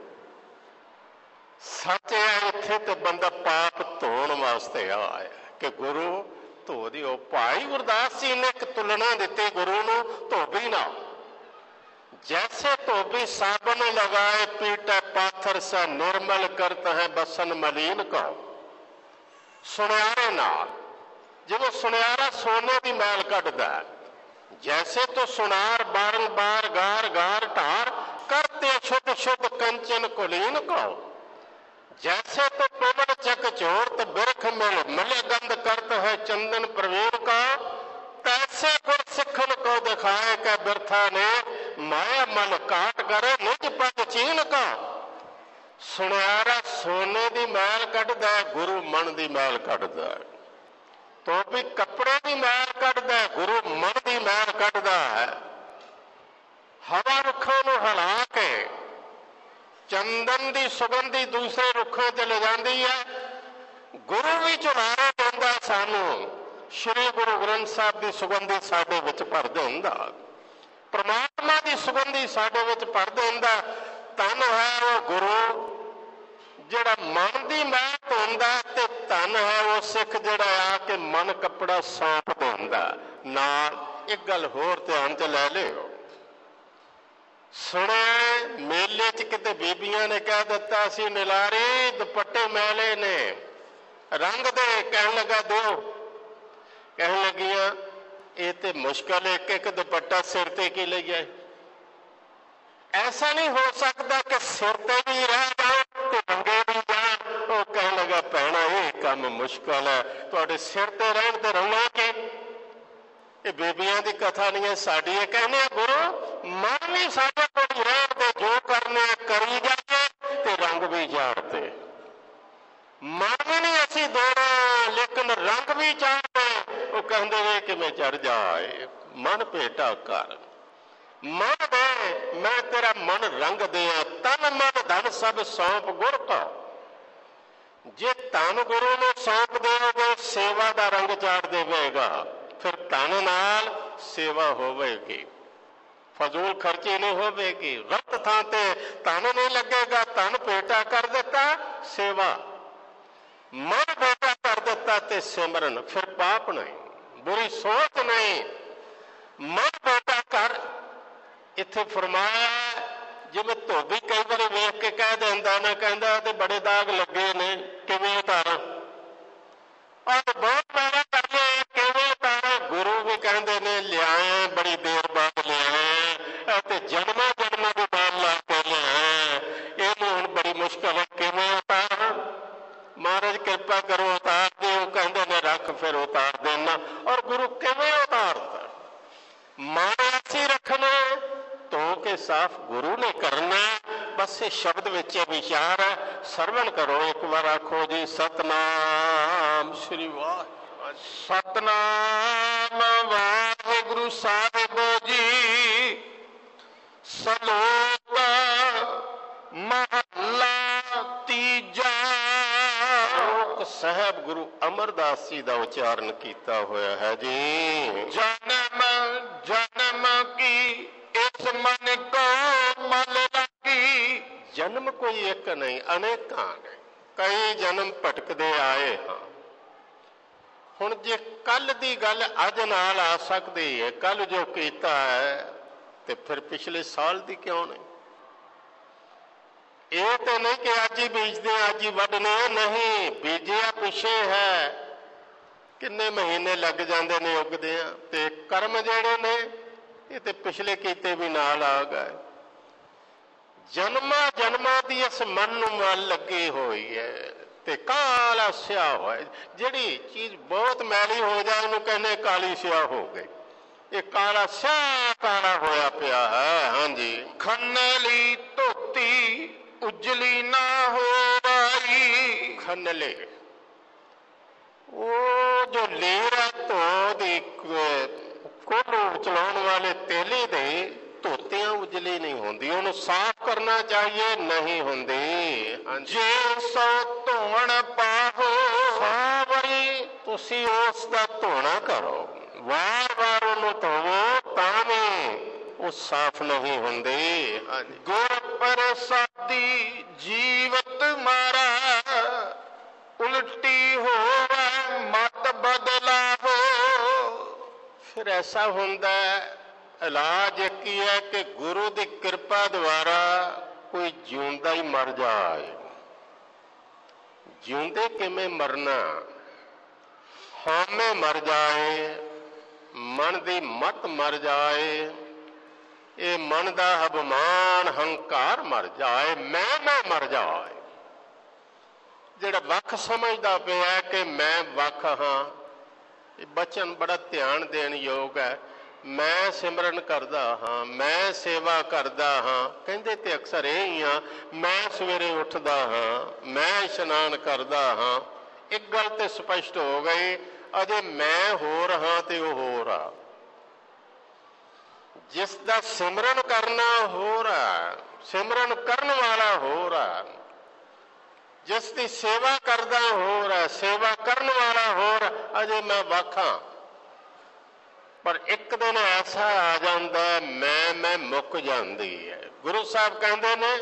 ਸੱਚ ਹੈ, ਇੱਥੇ ਤੇ ਬੰਦਾ ਪਾਪ ਧੋਣ ਵਾਸਤੇ ਆਇਆ ਕਿ ਗੁਰੂ ਧੋ ਦਿਓ। ਭਾਈ ਗੁਰਦਾਸ ਜੀ ਨੇ ਇੱਕ ਤੁਲਨਾ ਦਿੱਤੀ ਗੁਰੂ ਨੂੰ ਧੋਬੀ ਨਾਲ। जैसे धोबी साबन लगाए पीटे पाथर सा निर्मल करता है बसन मलीन को। सुनियारे नाल जिवें सुनियारा सोने की मैल कढ़दा, जैसे तो सुनार बारंबार गार गार ढार करते शुद्ध शुद्ध कंचन कुलीन को। जैसे तो पवन चक चोर बिरख मिल मले गंध करता है चंदन प्रवीण का। तैसे गुर सिखन को दिखाए के बिरथा ने माया मन काट करे निज पद चीन का। सुनियारा सोने की मैल कढ़दा, गुरु मन की मैल कढ़दा। तो भी कपड़े की मैल कढ़दा, गुरु मन की मैल कढ़दा है। हवा रुखों को हिला के चंदन की सुगंधी दूसरे रुखों से ले जाती है। गुरु भी चुनारे देंदा सानू, श्री गुरु ग्रंथ साहब की सुगंधी साडे विच भर देंदा, परमात्मा की सुगंधी साडे विच भर देंदा। तन है वो गुरु जिहड़ा मन की मैल धोंदा, ते तन है वो सिख जिहड़ा आके मन कपड़ा सौंप देंदा। नाल एक गल होर ध्यान च लै लिओ। सुने मेले च किते बीबियां ने कह दिता सी निलारे दुपट्टे मैले ने रंग दे, कहन लगा दो, कहन लगियां ये तो मुश्किल एक एक दुपट्टा सिर ते की ले जाए। ऐसा नहीं हो सकता कि सिर ते भी रह जाए तो रंगे भी जाए। वो कहन लगा भैणा ये काम मुश्किल है, तुहाडे सिर ते रहन ते रंगे के। ये बेबियां की कथा नहीं है साडी। ये कहने गुरु मन भी साडे कोल रहन दे, जो करने करी जाए ते रंग भी जाणदे। मन भी नहीं असी दोड़ा लेकिन रंग भी चाहते। वो कहते वे कि मैं चढ़ जाए मन भेटा कर, मन दे मैं तेरा मन रंग दिया। तन मन धन सब सौंप गुर का। जे तन गुरु ने सौंप देवोगे सेवा का रंग चाड़ देगा, फिर तन नाल सेवा होवेगी, फजूल खर्ची नहीं होवेगी। गलत थां ते तन नहीं लगेगा, तन भेटा कर देता सेवा, मन भेटा कर देता ते सिमरन, फिर पाप नहीं, बुरी सोच नहीं, मन भेटा कर। इत्थे फरमाया जिवें धोबी कई बार वेख के कह दिंदा ना, कहंदा ते बड़े दाग लगे ने, किवें उतारां। ਔਰ ਬਹੁਤ ਪੈਦਾ ਕਰਦੇ ਆ, ਕਿਵੇਂ ਤਾਰੇ? ਗੁਰੂ ਵੀ ਕਹਿੰਦੇ ਨੇ ਲਿਆਏ ਬੜੀ ਦੇਰ ਬਾਅਦ ਲਿਆਏ ਅਤੇ ਜਨਮਾਂ ਜਨਮਾਂ ਦੀ ਬਾਲ ਲਾ ਕੇ ਲਿਆਏ, ਇਹਨੂੰ ਹੁਣ ਬੜੀ ਮੁਸ਼ਕਲ ਹੈ, ਕਿਵੇਂ ਉਤਾਰਾਂ? ਮਹਾਰਾਜ ਕਿਰਪਾ ਕਰੋ ਉਤਾਰ ਦਿਓ। ਕਹਿੰਦੇ ਨੇ ਰੱਖ, ਫਿਰ ਉਤਾਰ ਦੇਣਾ। ਔਰ ਗੁਰੂ ਕਿਵੇਂ ਉਤਾਰਦਾ? ਮਨ ਅਸੀਂ ਰੱਖਣਾ, ਧੋ ਕੇ ਸਾਫ਼ ਗੁਰੂ ਨੇ ਕਰਨਾ। ਬਸ ਇਹ ਸ਼ਬਦ ਵਿੱਚ ਇਹ ਵਿਚਾਰ ਹੈ। ਸਰਵਣ ਕਰੋ, ਇੱਕ ਵਾਰ ਆਖੋ ਜੀ ਸਤਨਾਮ ਸ੍ਰੀ ਵਾਹਿਗੁਰੂ। ਸਤਨਾਮ ਵਾਹਿਗੁਰੂ ਸਾਹਿਬ ਜੀ। ਸਲੋਕ ਮਹੱਲਾ ਤੀਜਾ। ਸ਼ਲੋਕ ਸਾਹਿਬ ਗੁਰੂ ਅਮਰਦਾਸ ਜੀ ਦਾ ਉਚਾਰਨ ਕੀਤਾ ਹੋਇਆ ਹੈ ਜੀ। ਜਨਮ ਜਨਮ ਕੀ ਇਸ ਮਨ ਕੋ ਮਲ ਲੱਗੀ। ਜਨਮ ਕੋਈ ਇੱਕ ਨਹੀਂ, ਅਨੇਕਾਂ ਨੇ, ਕਈ ਜਨਮ ਭਟਕਦੇ ਆਏ ਹਾਂ। ਹੁਣ ਜੇ ਕੱਲ ਦੀ ਗੱਲ ਅੱਜ ਨਾਲ ਆ ਸਕਦੀ ਹੈ, ਕੱਲ ਜੋ ਕੀਤਾ ਹੈ, ਤੇ ਫਿਰ ਪਿਛਲੇ ਸਾਲ ਦੀ ਕਿਉਂ ਨਹੀਂ? ਇਹ ਤਾਂ ਨਹੀਂ ਕਿ ਅੱਜ ਹੀ ਬੀਜਦੇ ਅੱਜ ਹੀ ਵੱਢਣੇ, ਨਹੀਂ, ਬੀਜਿਆ ਪਿੱਛੇ ਹੈ। ਕਿੰਨੇ ਮਹੀਨੇ ਲੱਗ ਜਾਂਦੇ ਨੇ ਉੱਗਦੇ ਆ, ਤੇ ਕਰਮ ਜਿਹੜੇ ਨੇ ਇਹ ਤੇ ਪਿਛਲੇ ਕੀਤੇ ਵੀ ਨਾਲ ਆ ਗਏ। ਜਨਮਾਂ ਜਨਮਾਂ ਦੀ ਇਸ ਮਨ ਨੂੰ ਮਨ ਲੱਗੀ ਹੋਈ ਹੈ ਤੇ ਕਾਲਾ ਸਿਆਹ ਹੋਇਆ। ਜਿਹੜੀ ਚੀਜ਼ ਬਹੁਤ ਮੈਲੀ ਹੋ ਜਾਏ ਉਹਨੂੰ ਕਹਿੰਦੇ ਕਾਲੀ ਸਿਆਹ ਹੋ ਗਈ। ਇਹ ਕਾਲਾ ਸਿਆਹ ਕਾਲਾ ਹੋਇਆ ਪਿਆ ਹੈ। ਹਾਂਜੀ, ਖੰਨਲੀ ਧੋਤੀ ਉਜਲੀ ਨਾ ਹੋ ਰਹੀ। ਖੰਨਲੇ ਉਹ ਜੋ ਲੇਰਾ ਧੋ ਦੀ ਕੋਲੋਂ ਚਲਾਉਣ ਵਾਲੇ ਤੇਲੇ ਦੇ ਧੋਤਿਆਂ ਉਜਲੀ ਨਹੀਂ ਹੁੰਦੀ, ਉਹਨੂੰ ਸਾਫ਼ ਕਰਨਾ ਚਾਹੀਏ, ਨਹੀਂ ਹੁੰਦੀ। ਜੇ ਸੋ ਧੋਣ ਪਾਹੋ। 100 ਵਾਰੀ ਤੁਸੀਂ ਉਸ ਦਾ ਧੋਣਾ ਕਰੋ, ਵਾਰ-ਵਾਰ ਉਹਨੂੰ ਧੋਵੋ, ਤਾਂ ਵੀ ਉਹ ਸਾਫ਼ ਨਹੀਂ ਹੁੰਦੀ। ਗੁਰ ਪ੍ਰਸਾਦੀ ਜੀਵਤ ਮਾਰਾ। ਉਲਟੀ ਹੋਵੇ ਮਤ ਬਦਲਾਵੋ। ਫਿਰ ਐਸਾ ਹੁੰਦਾ, ਇਲਾਜ ਕੀ ਹੈ ਕਿ ਗੁਰੂ ਦੀ ਕਿਰਪਾ ਦੁਆਰਾ ਕੋਈ ਜਿਉਂਦਾ ਹੀ ਮਰ ਜਾਏ। ਜਿਉਂਦੇ ਕਿਵੇਂ ਮਰਨਾ? ਹਉਮੈ ਮਰ ਜਾਏ, ਮਨ ਦੀ ਮਤ ਮਰ ਜਾਏ, ਇਹ ਮਨ ਦਾ ਅਭਿਮਾਨ ਹੰਕਾਰ ਮਰ ਜਾਏ, ਮੈਂ ਮਰ ਜਾਏ। ਜਿਹੜਾ ਵੱਖ ਸਮਝਦਾ ਪਿਆ ਕਿ ਮੈਂ ਵੱਖ ਹਾਂ, ਇਹ ਬਚਨ ਬੜਾ ਧਿਆਨ ਦੇਣ ਯੋਗ ਹੈ। ਮੈਂ ਸਿਮਰਨ ਕਰਦਾ ਹਾਂ, ਮੈਂ ਸੇਵਾ ਕਰਦਾ ਹਾਂ, ਕਹਿੰਦੇ ਤੇ ਅਕਸਰ ਇਹ ਹੀ ਆ। ਮੈਂ ਸਵੇਰੇ ਉੱਠਦਾ ਹਾਂ, ਮੈਂ ਇਸ਼ਨਾਨ ਕਰਦਾ ਹਾਂ। ਇੱਕ ਗੱਲ ਤੇ ਸਪਸ਼ਟ ਹੋ ਗਈ, ਅਜੇ ਮੈਂ ਹੋਰ ਹਾਂ ਤੇ ਉਹ ਹੋਰ ਆ। ਜਿਸ ਦਾ ਸਿਮਰਨ ਕਰਨਾ ਹੋਰ ਆ, ਸਿਮਰਨ ਕਰਨ ਵਾਲਾ ਹੋਰ ਆ। ਜਿਸ ਦੀ ਸੇਵਾ ਕਰਦਾ ਹੋਰ ਹੈ, ਸੇਵਾ ਕਰਨ ਵਾਲਾ ਹੋਰ। ਅਜੇ ਮੈਂ ਵੱਖ ਹਾਂ, ਪਰ ਇੱਕ ਦਿਨ ਐਸਾ ਆ ਜਾਂਦਾ ਮੈਂ ਮੁੱਕ ਜਾਂਦੀ ਹੈ। ਗੁਰੂ ਸਾਹਿਬ ਕਹਿੰਦੇ ਨੇ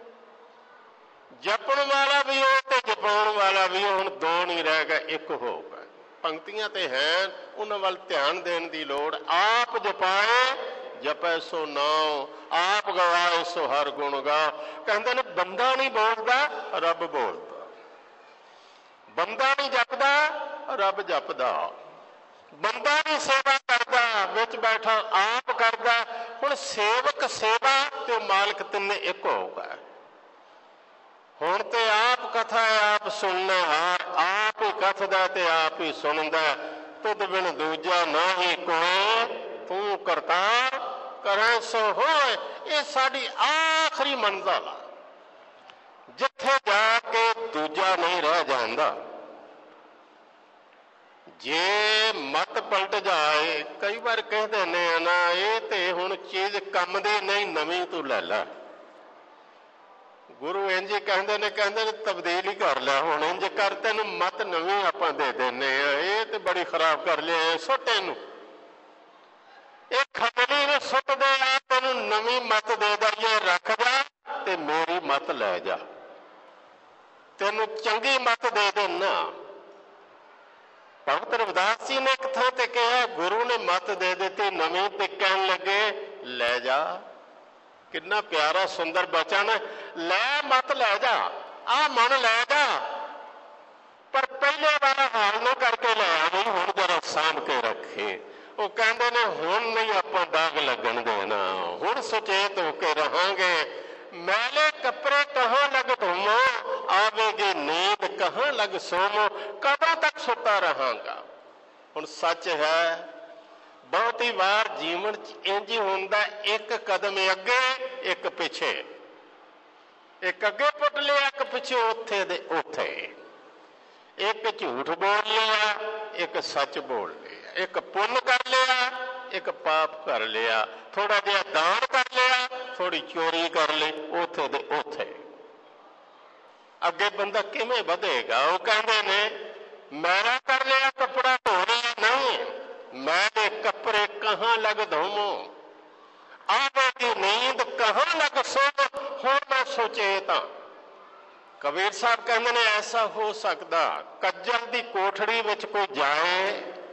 ਜਪਣ ਵਾਲਾ ਵੀ ਉਹ ਤੇ ਜਪਾਉਣ ਵਾਲਾ ਵੀ ਉਹ, ਹੁਣ ਦੋ ਨਹੀਂ ਰਹਿ ਗਏ, ਇੱਕ ਹੋ ਗਿਆ। ਪੰਕਤੀਆਂ ਤੇ ਹੈ, ਉਹਨਾਂ ਵੱਲ ਧਿਆਨ ਦੇਣ ਦੀ ਲੋੜ। ਆਪ ਜਪਾਏ ਜਪੈ ਸੋ ਨਾਉ, ਆਪ ਗਵਾਏ ਸੋ ਹਰ ਗੁਣ ਗਾ। ਕਹਿੰਦੇ ਨੇ ਬੰਦਾ ਨਹੀਂ ਬੋਲਦਾ, ਰੱਬ ਬੋਲਦਾ। ਬੰਦਾ ਨਹੀਂ ਜਪਦਾ, ਰੱਬ ਜਪਦਾ। ਬੰਦਾ ਨਹੀਂ ਸੇਵਾ ਕਰਦਾ, ਵਿੱਚ ਬੈਠਾ ਆਪ ਕਰਦਾ। ਹੁਣ ਸੇਵਕ ਸੇਵਾ ਤੇ ਮਾਲਕ ਤਿੰਨੇ ਇੱਕ ਹੋਊਗਾ। ਹੁਣ ਤੇ ਆਪ ਕਥਾ ਆਪ ਸੁਣਨਾ, ਆਪ ਹੀ ਕਥਦਾ ਤੇ ਆਪ ਹੀ ਸੁਣਦਾ। ਤੁਧ ਬਿਨ ਦੂਜਾ ਨਾਹੀ ਕੋਈ, ਤੂੰ ਕਰਤਾਰ ਕਰੈ ਸੋ ਹੋਏ। ਇਹ ਸਾਡੀ ਆਖਰੀ ਮੰਜ਼ਿਲ ਆ, ਜਿੱਥੇ ਜਾ ਕੇ ਦੂਜਾ ਨਹੀਂ ਰਹਿ ਜਾਂਦਾ। ਜੇ ਮਤ ਪਲਟ ਜਾਏ, ਕਈ ਵਾਰ ਕਹਿੰਦੇ ਨੇ ਨਾ ਇਹ ਤੇ ਹੁਣ ਚੀਜ਼ ਕੰਮ ਦੀ ਨਹੀਂ, ਨਵੀਂ ਤੂੰ ਲੈ ਲੈ। ਗੁਰੂ ਇੰਝ ਕਹਿੰਦੇ ਨੇ ਤਬਦੀਲ ਹੀ ਕਰ ਲੈ, ਹੁਣ ਇੰਝ ਕਰ, ਤੈਨੂੰ ਮਤ ਨਵੀਂ ਆਪਾਂ ਦੇ ਦਿੰਦੇ ਆ। ਇਹ ਤੇ ਬੜੀ ਖਰਾਬ ਕਰ ਲਿਆ, ਸੁੱਟ ਇਹਨੂੰ। ਇਹ ਖਤਲੀ ਨੂੰ ਸੁੱਟ ਦੇ, ਆ ਤੈਨੂੰ ਨਵੀਂ ਮਤ ਦੇ ਦਈਏ, ਰੱਖ ਜਾ ਤੇ ਮੇਰੀ ਮਤ ਲੈ ਜਾ। ਤੈਨੂੰ ਚੰਗੀ ਮਤ ਦੇ ਦੇਣਾ। ਭਗਤ ਰਵਿਦਾਸ ਜੀ ਨੇ ਇੱਕ ਥਾਂ ਤੇ ਕਿਹਾ, ਗੁਰੂ ਨੇ ਮਤ ਦੇ ਦਿੱਤੀ ਨਵੀਂ, ਤੇ ਕਹਿਣ ਲੱਗੇ ਲੈ ਜਾ। ਕਿੰਨਾ ਪਿਆਰਾ ਸੁੰਦਰ ਬਚਨ, ਲੈ ਮਤ ਲੈ ਜਾ, ਆ ਮਨ ਲੈ ਜਾ। ਪਰ ਪਹਿਲੇ ਵਾਲਾ ਹਾਲ ਨਾ ਕਰਕੇ ਲਿਆ ਨਹੀਂ, ਹੁਣ ਜਰਾ ਸਾਂਭ ਕੇ ਰੱਖੇ। ਉਹ ਕਹਿੰਦੇ ਨੇ ਹੁਣ ਨਹੀਂ ਆਪਾਂ ਦਾਗ ਲੱਗਣ ਦੇਣਾ, ਹੁਣ ਸੁਚੇਤ ਹੋ ਕੇ ਰਹਾਂਗੇ। मैले कपड़े कहाँ लग धोमो, आवेगी नींद कहाँ लग सोमो, कदों तक सुता रहांगा। हुण सच है, बहुत ही वार जीवन इंज हुंदा, एक कदम अगे एक पिछे, एक अगे पुट लिया एक पिछे उथे दे उथे, एक झूठ बोल लिया एक सच बोल लिया, एक पुण्य कर लिया एक पाप कर लिया, थोड़ा जिहा दान कर लिया थोड़ी चोरी कर ली, उथे दे उथे। अगे बंदा किवें वधेगा? वो कहंदे ने मैला कर लिया कपड़ा धो लिया नहीं, मैले कपड़े कहाँ लग धोमो, आवेगी नींद कहाँ लग सोमो, हुण मैं सुचेत हां। कबीर साहब कहंदे ने ऐसा हो सकदा कज्जल दी कोठड़ी विच कोई जाए,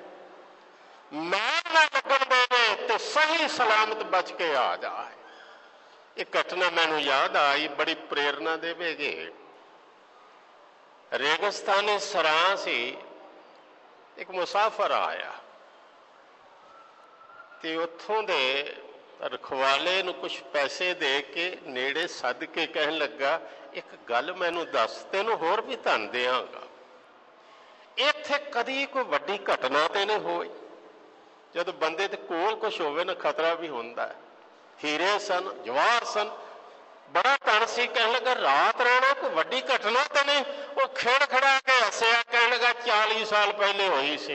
मैल ना लगन देवे ते सही सलामत बच के आ जाए। एक घटना मैनू याद आई, बड़ी प्रेरणा देवेगी। रेगिस्तानी सरां सी, एक मुसाफर आया ते उत्थों दे रखवाले नूं कुछ पैसे दे के नेड़े सद के कहन लगा, एक गल मैनू दस, तैनूं होर भी धन देवांगा, इत्थे कदी कोई वड्डी घटना ते नहीं होई। जब बंदे दे कोल कुछ होवे ना खतरा भी हुंदा है। हीरे सन जवाहर सन, बड़ा धन सी, कहन लगा रात रहना कोई वड्डी घटना तो नहीं। वो खिड़ खड़ा के हसिया, कहन लगा 40 साल पहले हुई सी।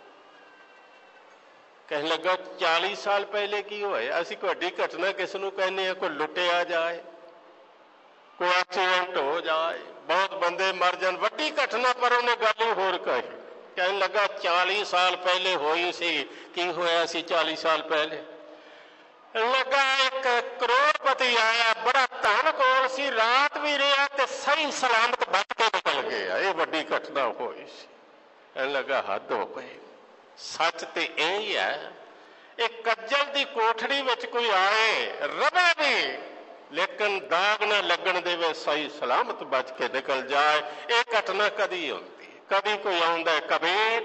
कहन लगा 40 साल पहले की होया? असीं कोई वड्डी घटना किस नूं कहने आ? कोई लुटिया जाए, कोई एक्सीडेंट हो जाए, बहुत बंदे मर जान, वड्डी घटना। पर उन्हें गल ही होर कही। कहन लगा 40 साल पहले हुई सी, की होया सी 40 साल पहले? लगा एक करोड़पति आया, बड़ा धन कोल सी, रात भी रहा ते सही सलामत बच के निकल गया, ये वड्डी घटना हुई सी। कहन लगा हद हो गई। सच ते यही है, एक कज्जल दी कोठड़ी विच कोई आए रवे भी, लेकिन दाग ना लगन देवे, सही सलामत बच के निकल जाए। ये घटना कदी होंदी, कभी कोई आउंदा है। कबीर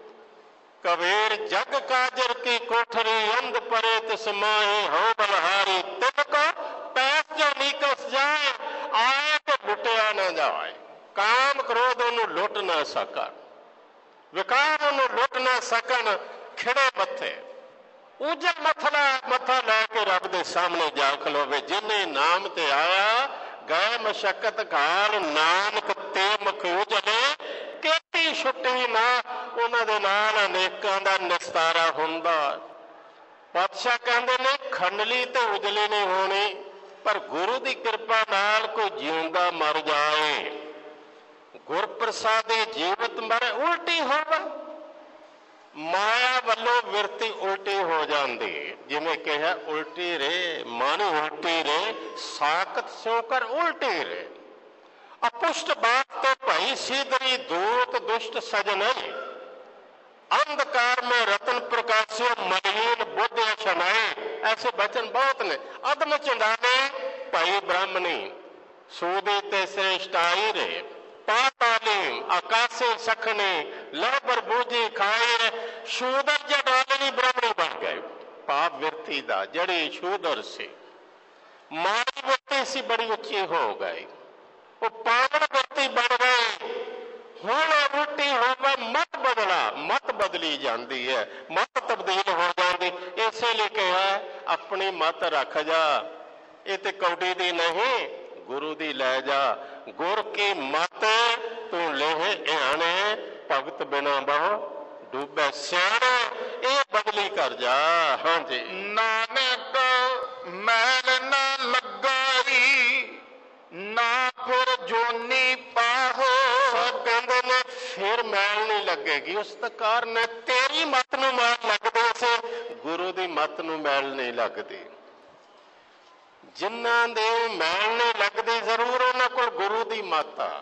कबीर जग काजर की कोठरी, अंध परे तिस माही हो बलहारी, तिनको पैस जो निकस जाए, आए तो लुटिया ना जाए। काम क्रोध ओनू लुट ना सकन, विकार ओनू लुट ना सकन, खिड़े मथे उजल मथला मथा लैके रब दे सामने जा खलोवे। जिन्हें नाम ते आया गए मशक्कत घाल, नानक ते मुख उजले, केती छुट्टी ना उन्हां दे नाल अनेकां दा निस्तारा हुंदा। पातशाह कहंदे ने खंडली ते उजली नहीं होनी, पर गुरु दी किरपा नाल कोई जीउंदा मर जाए, गुर प्रसादी जीवत मरे उल्टी होवे, माया वल्लों विरती उल्टी हो जाती। जिवें कहा उल्टी रे मन उल्टी रे, साकत स्यों कर उल्टी रे, अपुष्ट बात तो भाई सीधरी, दूत दुष्ट सजन, अंधकार में रतन प्रकाशियो, मलिन बुद्ध शनाए। ऐसे वचन बहुत ने। अदम चंडाले भाई ब्राह्मणी, सूदी ते श्रेष्ठाई रे, पाताली आकाशे सखने, लहबर बूझी खाए रे, शूदर जडालनी ब्राह्मणी बन गए। पाप विरती दा जड़ी शूदर से मारी विरती सी बड़ी उच्ची हो गई, वो पावन विरती बन गई। हुण उल्टी होवे, मत बदला, मत बदली जाती है, मत तब्दील हो जाती। इसलिए कहा अपनी मत रख जा, ये तो कौडी दी नहीं गुरु दी लै जा। गुर की मत तू लेह आने, भगत बिना बहु डूबे सियाणे, ये बदली कर जा। हाँ जी। नानक मैल ना लगाई, ना फिर जोनी पाहो। सब कहते ने फिर मैल नहीं लगेगी, उस कारण तेरी मत नूं मैल लगदी से, गुरु दी मत नूं मैल नहीं लगदी। जिन्हां दे मैल नहीं लगदी, जरूर उन्हां कोल गुरु दी मत आ।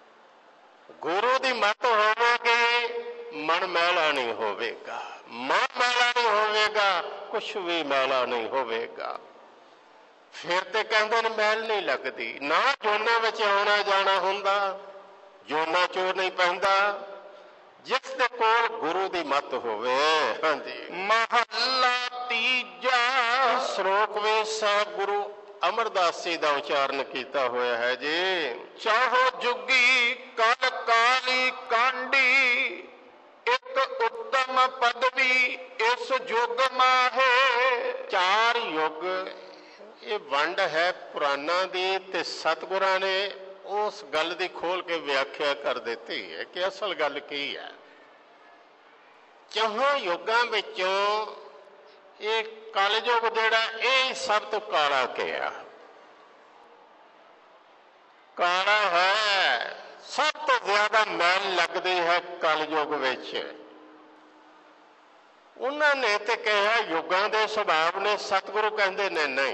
गुरु दी मत होवेगी, मन मैला नहीं होवेगा, मन मैला नहीं होवेगा, कुछ भी मैला नहीं होवेगा। फिर तो कहते हैं मैल नहीं लगती, ना जोने विच आना जाना हुंदा, ਜੋਨਾ ਚੋਰ ਨਹੀਂ ਪੈਂਦਾ ਜਿਸ ਦੇ ਕੋਲ ਗੁਰੂ ਦੀ ਮੱਤ ਹੋਵੇ। ਹਾਂਜੀ, ਮਹੱਲਾ ਤੀਜਾ। ਸ਼ਲੋਕ ਵਿੱਚ ਸਾਹਿਬ ਗੁਰੂ ਅਮਰਦਾਸ ਜੀ ਦਾ ਉਚਾਰਨ ਕੀਤਾ ਹੋਇਆ ਹੈ ਜੀ। ਚਾਹੋ ਜੁਗੀ ਕਲ ਕਾਲੀ ਕਾਂਡੀ, ਇੱਕ ਉੱਤਮ ਪਦਵੀ ਇਸ ਯੁਗ ਮਾਹੇ। ਚਾਰ ਯੁੱਗ ਇਹ ਵੰਡ ਹੈ ਪੁਰਾਣਾਂ ਦੀ, ਤੇ ਸਤਿਗੁਰਾਂ ਨੇ ਉਸ ਗੱਲ ਦੀ ਖੋਲ ਕੇ ਵਿਆਖਿਆ ਕਰ ਦਿੱਤੀ ਹੈ ਕਿ ਅਸਲ ਗੱਲ ਕੀ ਹੈ। ਚਾਹਾਂ ਯੁੱਗਾਂ ਵਿੱਚੋਂ ਇਹ ਕਲਯੁਗ ਜਿਹੜਾ ਇਹ ਸਭ ਤੋਂ ਕਾਲਾ ਕਿਹਾ, ਕਾਲਾ ਹੈ, ਸਭ ਤੋਂ ਜ਼ਿਆਦਾ ਮੈਲ ਲੱਗਦੀ ਹੈ ਕਲਯੁਗ ਵਿੱਚ। ਉਹਨਾਂ ਨੇ ਤੇ ਕਿਹਾ ਯੁੱਗਾਂ ਦੇ ਸੁਭਾਵ ਨੇ, ਸਤਿਗੁਰੂ ਕਹਿੰਦੇ ਨੇ ਨਹੀਂ,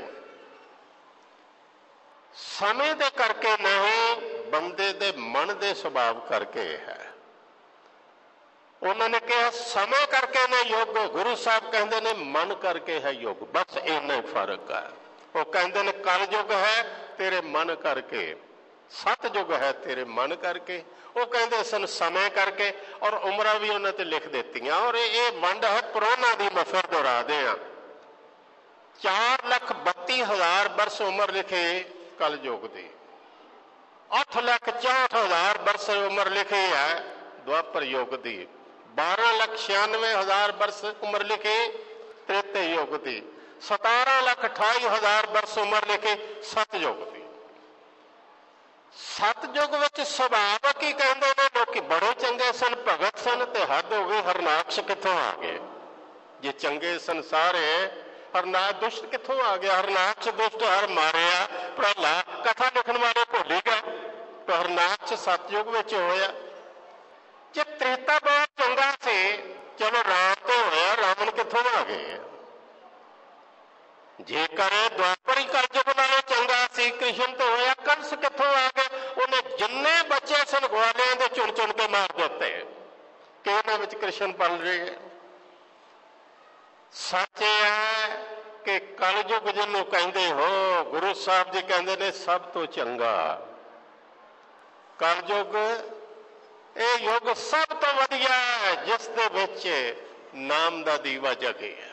ਸਮੇਂ ਦੇ ਕਰਕੇ ਨਹੀਂ, ਬੰਦੇ ਦੇ ਮਨ ਦੇ ਸੁਭਾਵ ਕਰਕੇ ਹੈ। ਉਹਨਾਂ ਨੇ ਕਿਹਾ ਸਮੇਂ ਕਰਕੇ ਨੇ ਯੁੱਗ, ਗੁਰੂ ਸਾਹਿਬ ਕਹਿੰਦੇ ਨੇ ਮਨ ਕਰਕੇ ਹੈ ਯੁੱਗ। ਬਸ ਇੰਨਾ ਹੀ ਫਰਕ ਹੈ। ਉਹ ਕਹਿੰਦੇ ਨੇ ਕਲਯੁਗ ਹੈ ਤੇਰੇ ਮਨ ਕਰਕੇ, ਸਤਯੁਗ ਹੈ ਤੇਰੇ ਮਨ ਕਰਕੇ। ਉਹ ਕਹਿੰਦੇ ਸਨ ਸਮੇਂ ਕਰਕੇ, ਔਰ ਉਮਰਾਂ ਵੀ ਉਹਨਾਂ ਤੇ ਲਿਖ ਦਿੱਤੀਆਂ। ਔਰ ਇਹ ਵੰਡ ਹੈ ਕਰੋਨਾ ਦੀ, ਮੈਂ ਫਿਰ ਦੁਹਰਾਦੇ ਹਾਂ। 4,32,000 ਬਰਸ ਉਮਰ ਲਿਖੇ ਕਲਯੁਗ ਦੀ, 8,64,000 ਬਰਸ ਉਮਰ ਲਿਖੀ ਹੈ ਦੁਆਪਰ ਯੁੱਗ ਦੀ, 12,96,000 ਬਰਸ ਉਮਰ ਲਿਖੀ ਤ੍ਰੇਤੇ ਯੁੱਗ ਦੀ, 17,28,000 ਬਰਸ ਉਮਰ ਲਿਖੀ ਸਤਯੁਗ ਦੀ। ਸਤਯੁਗ ਵਿੱਚ ਸੁਭਾਅ ਕੀ ਕਹਿੰਦੇ ਨੇ, ਲੋਕੀ ਬੜੇ ਚੰਗੇ ਸਨ, ਭਗਤ ਸਨ, ਤੇ ਹੱਦ ਹੋ ਗਈ। ਹਰਨਾਕਸ਼ ਕਿੱਥੋਂ ਆ ਗਏ? ਜੇ ਚੰਗੇ ਸਨ ਸਾਰੇ, ਹਰਨਾਕਸ਼ ਦੁਸ਼ਟ ਕਿੱਥੋਂ ਆ ਗਿਆ? ਹਰਨਾਕਸ਼ ਦੁਸ਼ਟ ਹਰ ਮਾਰਿਆ ਪ੍ਰਹਲਾ, ਕਥਾ ਲਿਖਣ ਵਾਲੇ ਭੁੱਲ ਹੀ ਗਏ। ਹਰਨਾਕਸ਼ ਸਤਯੁਗ ਵਿੱਚ ਹੋਇਆ। ਜੇ ਤ੍ਰੇਤਾ ਬਹੁਤ ਚੰਗਾ ਸੀ, ਚਲੋ ਰਾਮ ਤੇ ਹੋਇਆ, ਰਾਵਣ ਕਿੱਥੋਂ ਆ ਗਏ? ਜੇਕਰ ਦੁਆਪਰ ਹੀ ਕਲਯੁਗ ਨਾਲੋਂ ਚੰਗਾ ਸੀ, ਕ੍ਰਿਸ਼ਨ ਤੋਂ ਹੋਇਆ, ਕੰਸ ਕਿੱਥੋਂ ਆ ਗਏ? ਉਹਨੇ ਜਿੰਨੇ ਬੱਚੇ ਸਨ ਗਵਾਲਿਆਂ ਦੇ ਚੁਣ ਚੁਣ ਕੇ ਮਾਰ ਦਿੱਤੇ ਕਿ ਉਹਨਾਂ ਵਿੱਚ ਕ੍ਰਿਸ਼ਨ ਪਲ ਰਹੇ। ਸੱਚ ਹੈ ਕਿ ਕਲਯੁਗ ਜਿਹਨੂੰ ਕਹਿੰਦੇ ਹੋ, ਗੁਰੂ ਸਾਹਿਬ ਜੀ ਕਹਿੰਦੇ ਨੇ ਸਭ ਤੋਂ ਚੰਗਾ ਕਲਯੁਗ ਇਹ ਯੁੱਗ ਸਭ ਤੋਂ ਵਧੀਆ ਹੈ, ਜਿਸ ਦੇ ਵਿੱਚ ਨਾਮ ਦਾ ਦੀਵਾ ਜਗੇ ਹੈ।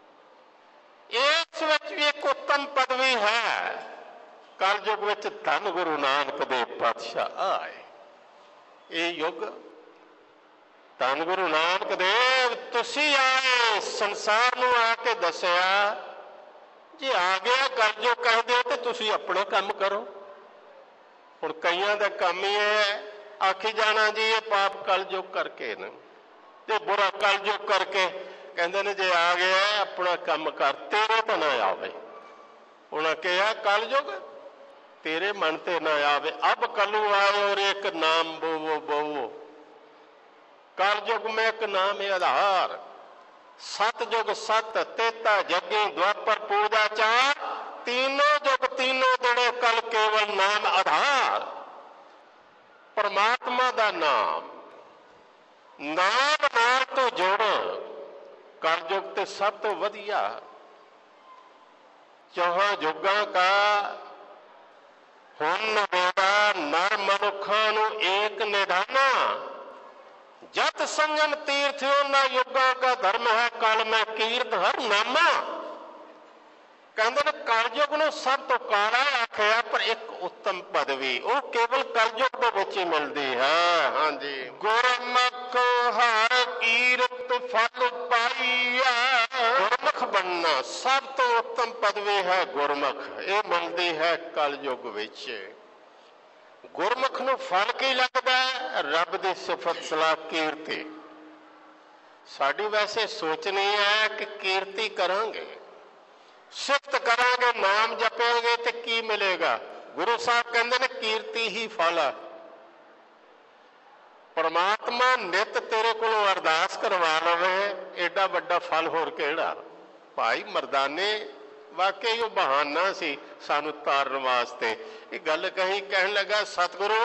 ਇਸ ਵਿੱਚ ਵੀ ਇੱਕ ਉੱਤਮ ਪਦਵੀ ਹੈ। ਕਲਯੁਗ ਵਿੱਚ ਧੰਨ ਗੁਰੂ ਨਾਨਕ ਦੇਵ ਪਾਤਸ਼ਾਹ ਆਏ। ਇਹ ਯੁੱਗ ਧੰਨ ਗੁਰੂ ਨਾਨਕ ਦੇਵ ਤੁਸੀਂ ਆਏ, ਸੰਸਾਰ ਨੂੰ ਆ ਕੇ ਦੱਸਿਆ ਜੇ ਆ ਗਿਆ ਕਲਯੁਗ ਕਹਿੰਦੇ ਹੋ ਤੇ ਤੁਸੀਂ ਆਪਣੇ ਕੰਮ ਕਰੋ। ਹੁਣ ਕਈਆਂ ਦਾ ਕੰਮ ਹੀ ਹੈ ਆਖੀ ਜਾਣਾ ਜੀ ਇਹ ਪਾਪ ਕਲਯੁਗ ਕਰਕੇ ਨੇ, ਤੇ ਬੁਰਾ ਕਲਯੁਗ ਕਰਕੇ। ਕਹਿੰਦੇ ਨੇ ਜੇ ਆ ਗਿਆ ਆਪਣਾ ਕੰਮ ਕਰ, ਤੇਰੇ ਤੇ ਨਾ ਆਵੇ। ਉਹਨਾਂ ਕਿਹਾ ਕਲਯੁਗ तेरे मन ते न आवे, अब कलू आए और एक नाम बोवो बोवो। कलयुग में एक नाम है आधार, सतयुग सत तेता जगी द्वापर पूजा चार, तीनों युग तीनों दिने कल केवल नाम आधार। परमात्मा दा नाम नाम नाल तो जोड़, कलयुग ते सब तो वधिया चौहां युगां का हुन वेदा नर मनुखा नू एक निधाना, जत संजन तीर्थ उन्ना युगां का धर्म है, कल में कीर्त हर नामा। कहते ने कलयुग नू सब तो काला आखिया, पर एक उत्तम पदवी वो केवल कलयुग दे विच ही मिलदी है। हाँ जी, गुरमुख हर कीरत फल पाईया। गुरमुख बनना सब तो उत्तम पदवी है, गुरमुख ये मिलती है कलयुग विच। गुरमुख नू फल की लगता है, रब की सिफत सलाह कीर्ति। साडी वैसे सोच नहीं है कि कीर्ति करांगे, सिफत करांगे, नाम जपेंगे तो की मिलेगा। गुरु साहब कहते ने कीर्ति ही फल है। परमात्मा नित तेरे को अरदास करवा लवे, एडा वड्डा फल होर केड़ा। भाई मरदाने वाकई वो बहाना सी सानू तारन वास्ते। ये गल कहीं कहन लगा सतगुरु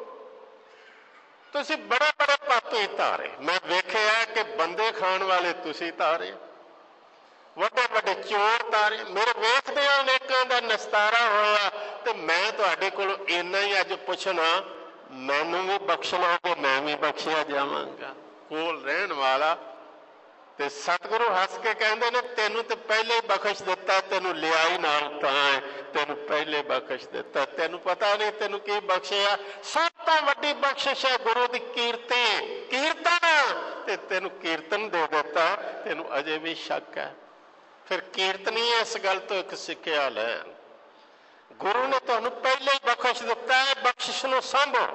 तुसी बड़े बड़े पापी तारे, मैं वेखिया कि बंदे खाण वाले तुसी तारे, वड्डे वड्डे चोर तारे, मेरे वेखदे अनेकां दा निस्तारा होया, ते मैं तुहाडे कोलों इन्ना ही अज पुछना, ਮੈਨੂੰ ਵੀ ਬਖਸ਼ ਲਓਗੇ, ਮੈਂ ਵੀ ਬਖਸ਼ਿਆ ਜਾਵਾਂਗਾ। ਕੋਲ ਰਹਿਣ ਵਾਲਾ ਤੇ ਸਤਿਗੁਰੂ ਹੱਸ ਕੇ ਕਹਿੰਦੇ ਨੇ ਤੈਨੂੰ ਤੇ ਪਹਿਲੇ ਹੀ ਬਖਸ਼ ਦਿੱਤਾ, ਤੈਨੂੰ ਲਿਆ ਹੀ ਨਾਲ ਤਾਂ ਹੈ, ਤੈਨੂੰ ਪਹਿਲੇ ਬਖਸ਼ ਦਿੱਤਾ, ਤੈਨੂੰ ਪਤਾ ਨਹੀਂ ਤੈਨੂੰ ਕੀ ਬਖਸ਼ਿਆ। ਸਭ ਤੋਂ ਵੱਡੀ ਬਖਸ਼ਿਸ਼ ਹੈ ਗੁਰੂ ਦੀ ਕੀਰਤੀ, ਕੀਰਤਨ, ਤੇ ਤੈਨੂੰ ਕੀਰਤਨ ਦੇ ਦਿੱਤਾ, ਤੈਨੂੰ ਅਜੇ ਵੀ ਸ਼ੱਕ ਹੈ। ਫਿਰ ਕੀਰਤਨੀ ਇਸ ਗੱਲ ਤੋਂ ਇੱਕ ਸਿੱਖਿਆ ਲੈਣ, ਗੁਰੂ ਨੇ ਤੁਹਾਨੂੰ ਪਹਿਲੇ ਹੀ ਬਖਸ਼ ਦਿੱਤਾ ਹੈ, ਬਖਸ਼ਿਸ਼ ਨੂੰ ਸਾਂਭੋ।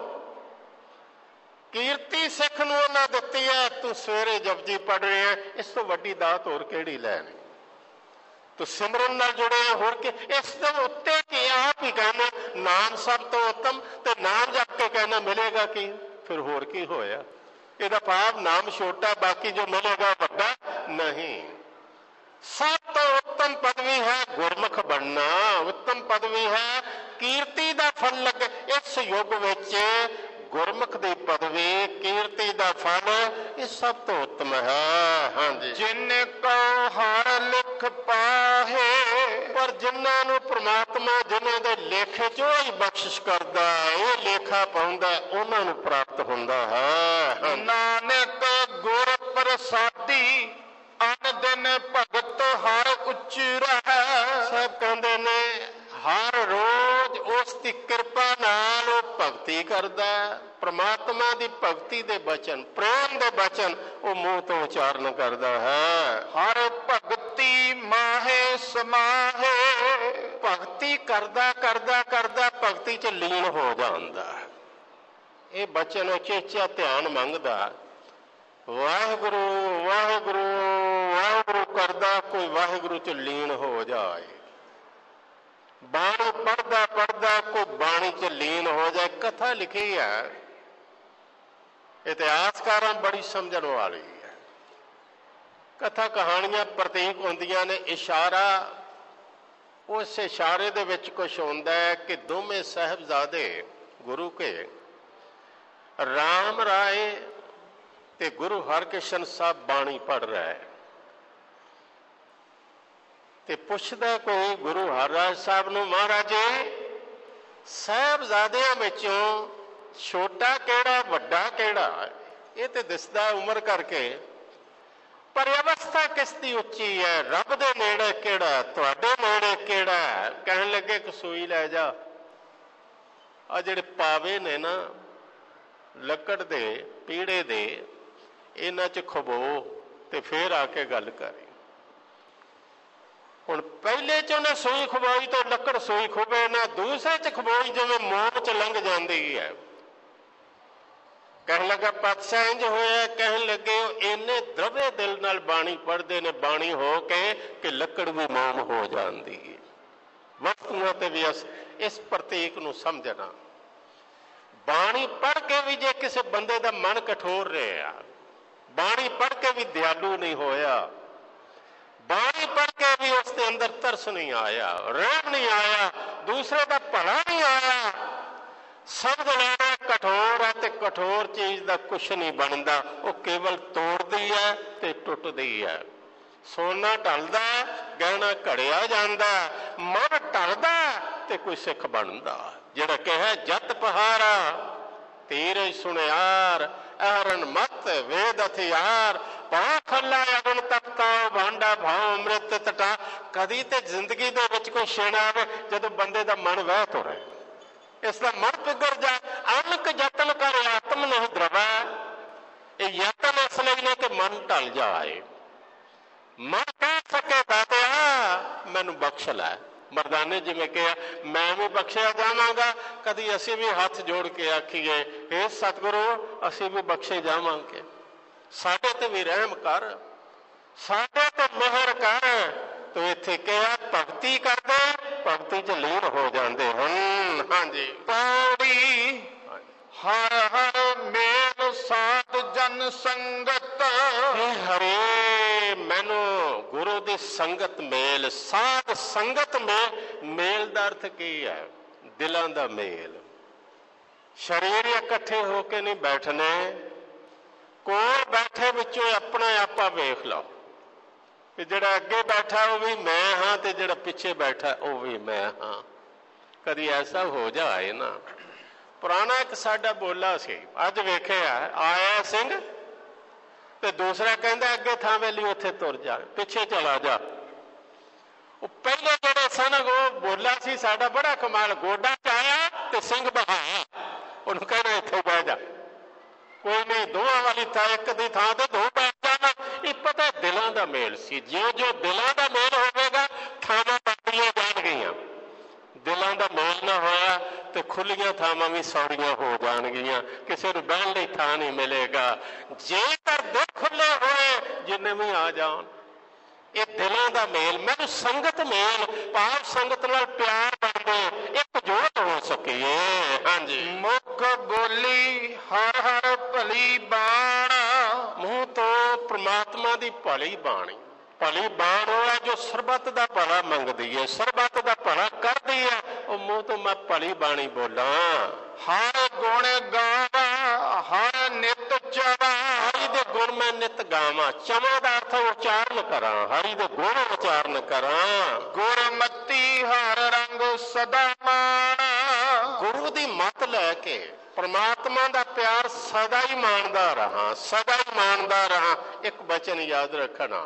ਕੀਰਤੀ ਸਿੱਖ ਨੂੰ ਉਹਨਾਂ ਦਿੱਤੀ ਹੈ, ਤੂੰ ਸਵੇਰੇ ਜਪਜੀ ਪੜ੍ਹ ਰਿਹਾ, ਇਸ ਤੋਂ ਵੱਡੀ ਦਾਤ ਹੋਰ ਕਿਹੜੀ ਲੈਣੀ। ਤੂੰ ਸਿਮਰਨ ਨਾਲ ਜੁੜੇ ਹੋਰ ਕਿ ਇਸ ਦੇ ਉੱਤੇ ਕੀ ਆਪ ਹੀ ਕਹਿਣਾ ਨਾਮ ਸਭ ਤੋਂ ਉੱਤਮ, ਤੇ ਨਾਮ ਜਪ ਕੇ ਕਹਿਣਾ ਮਿਲੇਗਾ ਕੀ, ਫਿਰ ਹੋਰ ਕੀ ਹੋਇਆ। ਇਹਦਾ ਭਾਵ ਨਾਮ ਛੋਟਾ, ਬਾਕੀ ਜੋ ਮਿਲੇਗਾ ਵੱਡਾ ਨਹੀਂ। ਸਭ ਤੋਂ ਉੱਤਮ ਪਦਵੀ ਹੈ ਗੁਰਮੁਖ ਬਣਨਾ, ਉੱਤਮ ਪਦਵੀ ਹੈ ਕੀਰਤੀ ਦਾ ਫਲ ਲੱਗੇ। ਇਸ ਯੁੱਗ ਵਿੱਚ ਗੁਰਮੁਖ ਦੀ ਪਦਵੀ, ਕੀਰਤੀ ਦਾ ਫਲ, ਇਹ ਸਭ ਤੋਂ ਉੱਤਮ ਹੈ। ਹਾਂਜੀ, ਜਿਨ ਕੋ ਹਰ ਲਿਖ ਪਾਹੇ, ਪਰ ਜਿਨ੍ਹਾਂ ਨੂੰ ਪ੍ਰਮਾਤਮਾ ਜਿਨ੍ਹਾਂ ਦੇ ਲੇਖੇ ਚੋਂ ਹੀ ਬਖਸ਼ਿਸ਼ ਕਰਦਾ, ਇਹ ਲੇਖਾ ਪਾਉਂਦਾ, ਉਹਨਾਂ ਨੂੰ ਪ੍ਰਾਪਤ ਹੁੰਦਾ ਹੈ। ਨਾਨਕ ਗੁਰ ਪ੍ਰਸਾਦੀ, ਅਨ ਦਿਨ ਭਗਤ ਹਰ ਉਚਰੈ। ਸਾਹਿਬ ਕਹਿੰਦੇ ਨੇ ਹਰ ਰੋਜ਼ ਉਸ ਦੀ ਕਿਰਪਾ ਨਾਲ ਉਹ ਭਗਤੀ ਕਰਦਾ, ਪ੍ਰਮਾਤਮਾ ਦੀ ਭਗਤੀ ਦੇ ਬਚਨ, ਪ੍ਰੇਮ ਦੇ ਬਚਨ ਉਹ ਮੂੰਹ ਤੋਂ ਉਚਾਰਨ ਕਰਦਾ ਹੈ। ਹਰ ਭਗਤੀ ਮਾਹੇ ਸਮਾਹੇ, ਭਗਤੀ ਕਰਦਾ ਕਰਦਾ ਕਰਦਾ ਭਗਤੀ 'ਚ ਲੀਨ ਹੋ ਜਾਂਦਾ। ਇਹ ਬਚਨ ਉਚੇਚਾ ਧਿਆਨ ਮੰਗਦਾ, ਵਾਹਿਗੁਰੂ ਵਾਹਿਗੁਰੂ ਵਾਹਿਗੁਰੂ ਕਰਦਾ ਕੋਈ ਵਾਹਿਗੁਰੂ 'ਚ ਲੀਨ ਹੋ ਜਾਏ। ਬਾਣੀ ਪੜ੍ਹਦਾ ਪੜ੍ਹਦਾ ਕੋਈ ਬਾਣੀ 'ਚ ਲੀਨ ਹੋ ਜਾਏ। ਕਥਾ ਲਿਖੀ ਹੈ, ਇਤਿਹਾਸਕਾਰਾਂ ਬੜੀ ਸਮਝਣ ਵਾਲੀ ਹੈ। ਕਥਾ ਕਹਾਣੀਆਂ ਪ੍ਰਤੀਕ ਹੁੰਦੀਆਂ ਨੇ, ਇਸ਼ਾਰਾ, ਉਸ ਇਸ਼ਾਰੇ ਦੇ ਵਿੱਚ ਕੁਛ ਹੁੰਦਾ ਹੈ ਕਿ ਦੋਵੇਂ ਸਾਹਿਬਜ਼ਾਦੇ ਗੁਰੂ ਕੇ ਰਾਮ ਰਾਏ ਤੇ ਗੁਰੂ ਹਰਕ੍ਰਿਸ਼ਨ ਸਾਹਿਬ ਬਾਣੀ ਪੜ੍ਹ ਰਿਹਾ ਹੈ, ਤੇ ਪੁੱਛਦਾ ਕੋਈ ਗੁਰੂ ਹਰਰਾਜ ਸਾਹਿਬ ਨੂੰ, ਮਹਾਰਾਜ ਸਾਹਿਬਜ਼ਾਦਿਆਂ ਵਿੱਚੋਂ ਛੋਟਾ ਕਿਹੜਾ ਵੱਡਾ ਕਿਹੜਾ? ਇਹ ਤੇ ਦਿਸਦਾ ਉਮਰ ਕਰਕੇ, ਪਰ ਅਵਸਥਾ ਕਿਸ ਦੀ ਉੱਚੀ ਹੈ? ਰੱਬ ਦੇ ਨੇੜੇ ਕਿਹੜਾ, ਤੁਹਾਡੇ ਨੇੜੇ ਕਿਹੜਾ? ਕਹਿਣ ਲੱਗੇ ਕਿ ਸੂਈ ਲੈ ਜਾ, ਆ ਜਿਹੜੇ ਪਾਵੇ ਨੇ ਨਾ ਲੱਕੜ ਦੇ ਪੀੜੇ ਦੇ, ਇਹਨਾਂ 'ਚ ਖਬੋ ਤੇ ਫੇਰ ਆ ਕੇ ਗੱਲ ਕਰੀ। ਹੁਣ ਪਹਿਲੇ 'ਚ ਉਹਨੇ ਸੂਈ ਖਵਾਈ ਤਾਂ ਲੱਕੜ ਸੂਈ ਖੁਬੇ ਨਾ, ਦੂਸਰੇ 'ਚ ਖਵਾਈ ਜਿਵੇਂ ਮੋਮ 'ਚ ਲੰਘ ਜਾਂਦੀ ਹੈ। ਕਹਿਣ ਲੱਗਾ ਪਾਤਸ਼ਾਹ ਇੰਝ ਹੋਇਆ, ਕਹਿਣ ਲੱਗੇ ਇੰਨੇ ਦਰਵੇ ਦਿਲ ਨਾਲ ਬਾਣੀ ਪੜ੍ਹਦੇ ਨੇ ਬਾਣੀ ਹੋ ਕੇ ਕਿ ਲੱਕੜ ਵੀ ਮੋਮ ਹੋ ਜਾਂਦੀ ਹੈ। ਵਸਤੂਆਂ ਤੇ ਵੀ ਇਸ ਪ੍ਰਤੀਕ ਨੂੰ ਸਮਝਣਾ। ਬਾਣੀ ਪੜ੍ਹ ਕੇ ਵੀ ਜੇ ਕਿਸੇ ਬੰਦੇ ਦਾ ਮਨ ਕਠੋਰ ਰਿਹਾ, ਬਾਣੀ ਪੜ੍ਹ ਕੇ ਵੀ ਦਿਆਲੂ ਨਹੀਂ ਹੋਇਆ, ਬਾਣੀ ਪੜ੍ਹ ਕੇ ਵੀ ਉਸ ਦੇ ਅੰਦਰ ਤਰਸ ਨਹੀਂ ਆਇਆ, ਰਹਿਮ ਨਹੀਂ ਆਇਆ, ਦੂਸਰੇ ਦਾ ਭਲਾ ਨਹੀਂ ਆਇਆ, ਸ਼ਬਦ ਲੈਣਾ ਕਠੋਰ ਹੈ ਤੇ ਕਠੋਰ ਚੀਜ਼ ਦਾ ਕੁਛ ਨਹੀਂ ਬਣਦਾ, ਉਹ ਕੇਵਲ ਤੋੜਦੀ ਹੈ ਤੇ ਟੁੱਟਦੀ ਹੈ। ਸੋਨਾ ਢਲਦਾ, ਗਹਿਣਾ ਘੜਿਆ ਜਾਂਦਾ, ਮਨ ਢਲਦਾ ਤੇ ਕੋਈ ਸਿੱਖ ਬਣਦਾ। ਜਿਹੜਾ ਕਹੇ ਜੱਤ ਪਹਾਰਾ ਤੇਰੇ ਸੁਣਿਆਰ, ਅਹਰਨ ਮਤ ਵੇਦ ਹਥਿਆਰ, ਪਾ ਖੱਲਾ ਅਗਨ ਤਪਤਾ ਭਾਂਡਾ ਭਾਉ ਅੰਮ੍ਰਿਤ ਤਟਾ। ਕਦੀ ਤੇ ਜ਼ਿੰਦਗੀ ਦੇ ਵਿੱਚ ਕੋਈ ਛੇੜ ਆਵੇ ਜਦੋਂ ਬੰਦੇ ਦਾ ਮਨ ਵਹਿ ਤੁਰੇ, ਇਸ ਦਾ ਮਨ ਪਿਗਰ ਜਾ। ਅਨਕ ਯਤਨ ਕਰ ਆਤਮ ਨਹੀਂ ਦਰਵਾ, ਇਹ ਯਤਨ ਇਸ ਲਈ ਨੇ ਕਿ ਮਨ ਢਲ ਜਾਏ। ਮਨ ਕਹਿ ਸਕੇ ਦਾਤਿਆ ਮੈਨੂੰ ਬਖਸ਼ ਲੈ। ਮਰਦਾਨੇ ਜਿਵੇਂ ਕਿਹਾ ਮੈਂ ਵੀ ਬਖਸ਼ਿਆ ਜਾਵਾਂਗਾ, ਕਦੀ ਅਸੀਂ ਵੀ ਹੱਥ ਜੋੜ ਕੇ ਆਖੀਏ ਹੇ ਸਤਿਗੁਰੂ ਅਸੀਂ ਵੀ ਬਖਸ਼ੇ ਜਾਵਾਂਗੇ, ਸਾਡੇ ਤੇ ਵੀ ਰਹਿਮ ਕਰ, ਸਾਡੇ ਤੇ ਮਿਹਰ ਕਰ। ਤੂੰ ਇੱਥੇ ਕਿਹਾ ਭਗਤੀ ਕਰਦੇ, ਭਗਤੀ 'ਚ ਲੀਨ ਹੋ ਜਾਂਦੇ ਹਨ। ਹਾਂਜੀ, ਪੌੜੀ ਹਰ ਹਰ ਮੇਲ ਸਾਧ ਜਨ ਸੰਗਤ। ਹਰੇ ਮੈਨੂੰ ਗੁਰੂ ਦੀ ਸੰਗਤ ਮੇਲ, ਸਾਧ ਸੰਗਤ ਮੇਲ ਦਾ ਅਰਥ ਕੀ ਹੈ? ਦਿਲਾਂ ਦਾ ਮੇਲ। ਸਰੀਰ ਇਕੱਠੇ ਹੋ ਕੇ ਨਹੀਂ ਬੈਠਣੇ, ਕੋਲ ਬੈਠੇ ਵਿੱਚੋਂ ਆਪਣਾ ਆਪਾ ਵੇਖ ਲਓ ਕਿ ਜਿਹੜਾ ਅੱਗੇ ਬੈਠਾ ਉਹ ਵੀ ਮੈਂ ਹਾਂ ਤੇ ਜਿਹੜਾ ਪਿੱਛੇ ਬੈਠਾ ਉਹ ਵੀ ਮੈਂ ਹਾਂ। ਕਦੀ ਐਸਾ ਹੋ ਜਾਏ ਨਾ, ਪੁਰਾਣਾ ਇੱਕ ਸਾਡਾ ਬੋਲਾ ਸੀ, ਅੱਜ ਵੇਖਿਆ ਆਇਆ ਸਿੰਘ ਤੇ ਦੂਸਰਾ ਕਹਿੰਦਾ ਅੱਗੇ ਥਾਂ ਵੇਲੀ ਉੱਥੇ ਤੁਰ ਜਾ, ਪਿੱਛੇ ਚਲਾ ਜਾ। ਉਹ ਪਹਿਲੇ ਜਿਹੜੇ ਸਨ ਉਹ ਬੋਲਾ ਸੀ ਸਾਡਾ ਬੜਾ ਕਮਾਲ, ਗੋਡਾ ਚ ਆਇਆ ਤੇ ਸਿੰਘ ਬਹਾਇਆ, ਉਹਨੂੰ ਕਹਿਣਾ ਇੱਥੇ ਬਹਿ ਜਾ, ਕੋਈ ਨਹੀਂ ਦੋਹਾਂ ਵਾਲੀ ਥਾਂ ਇੱਕ ਦੀ ਥਾਂ ਤੇ ਦੋ ਬੈਠ ਜਾਣਾ। ਇਹ ਪਤਾ ਦਿਲਾਂ ਦਾ ਮੇਲ ਸੀ, ਜਿਉਂ ਜਿਉਂ ਦਿਲਾਂ ਦਾ ਮੇਲ ਹੋਵੇਗਾ ਥਾਵਾਂ ਬਣਦੀਆਂ ਜਾਣਗੀਆਂ। ਦਿਲਾਂ ਦਾ ਮੇਲ ਨਾ ਹੋਇਆ ਤੇ ਖੁੱਲੀਆਂ ਥਾਵਾਂ ਵੀ ਸੌੜੀਆਂ ਹੋ ਜਾਣਗੀਆਂ, ਕਿਸੇ ਨੂੰ ਬਹਿਣ ਲਈ ਥਾਂ ਨਹੀਂ ਮਿਲੇਗਾ। ਜੇਕਰ ਦਿਲ ਖੁੱਲੇ ਹੋਏ ਜਿੰਨੇ ਵੀ ਆ ਜਾਣ, ਇਹ ਦਿਲਾਂ ਦਾ ਮੇਲ, ਮੈਨੂੰ ਸੰਗਤ ਮੇਲ ਭਾਵ ਸੰਗਤ ਨਾਲ ਪਿਆਰ ਬਣਦੇ ਇਕਜੁੱਟ ਹੋ ਸਕੀਏ। ਹਾਂਜੀ, ਮੁਖ ਬੋਲੀ ਹਰ ਹਰ ਭਲੀ ਬਾਣ, ਮੂੰਹ ਤੋਂ ਪ੍ਰਮਾਤਮਾ ਦੀ ਭਲੀ ਬਾਣੀ। ਭਲੀ ਬਾਣ ਉਹ ਹੈ ਜੋ ਸਰਬੱਤ ਦਾ ਭਲਾ ਮੰਗਦੀ ਹੈ, ਸਰਬੱਤ ਦਾ ਭਲਾ ਕਰਦੀ ਹੈ, ਉਹ ਮੂੰਹ ਤੋਂ ਮੈਂ ਭਲੀ ਬਾਣੀ ਬੋਲਾਂ। ਹਰ ਗੁਣ ਗਾਵਾ ਹਰ ਨਿਤ ਚਵਾ, ਹਰੀ ਦੇ ਗੁਣ ਮੈਂ ਨਿਤ ਗਾਵਾਂ, ਚਵਾਂ ਦਾ ਅਰਥ ਉਚਾਰਨ ਕਰਾਂ, ਹਰੀ ਦੇ ਗੁਣ ਉਚਾਰਨ ਕਰਾਂ। ਗੁਰਮਤੀ ਹਰ ਰੰਗ ਸਦਾ ਮਾਣ, ਗੁਰੂ ਦੀ ਮੱਤ ਲੈ ਕੇ ਪਰਮਾਤਮਾ ਦਾ ਪਿਆਰ ਸਦਾ ਹੀ ਮਾਣਦਾ ਰਹਾ, ਸਦਾ ਹੀ ਮਾਣਦਾ ਰਹਾ। ਇੱਕ ਬਚਨ ਯਾਦ ਰੱਖਣਾ,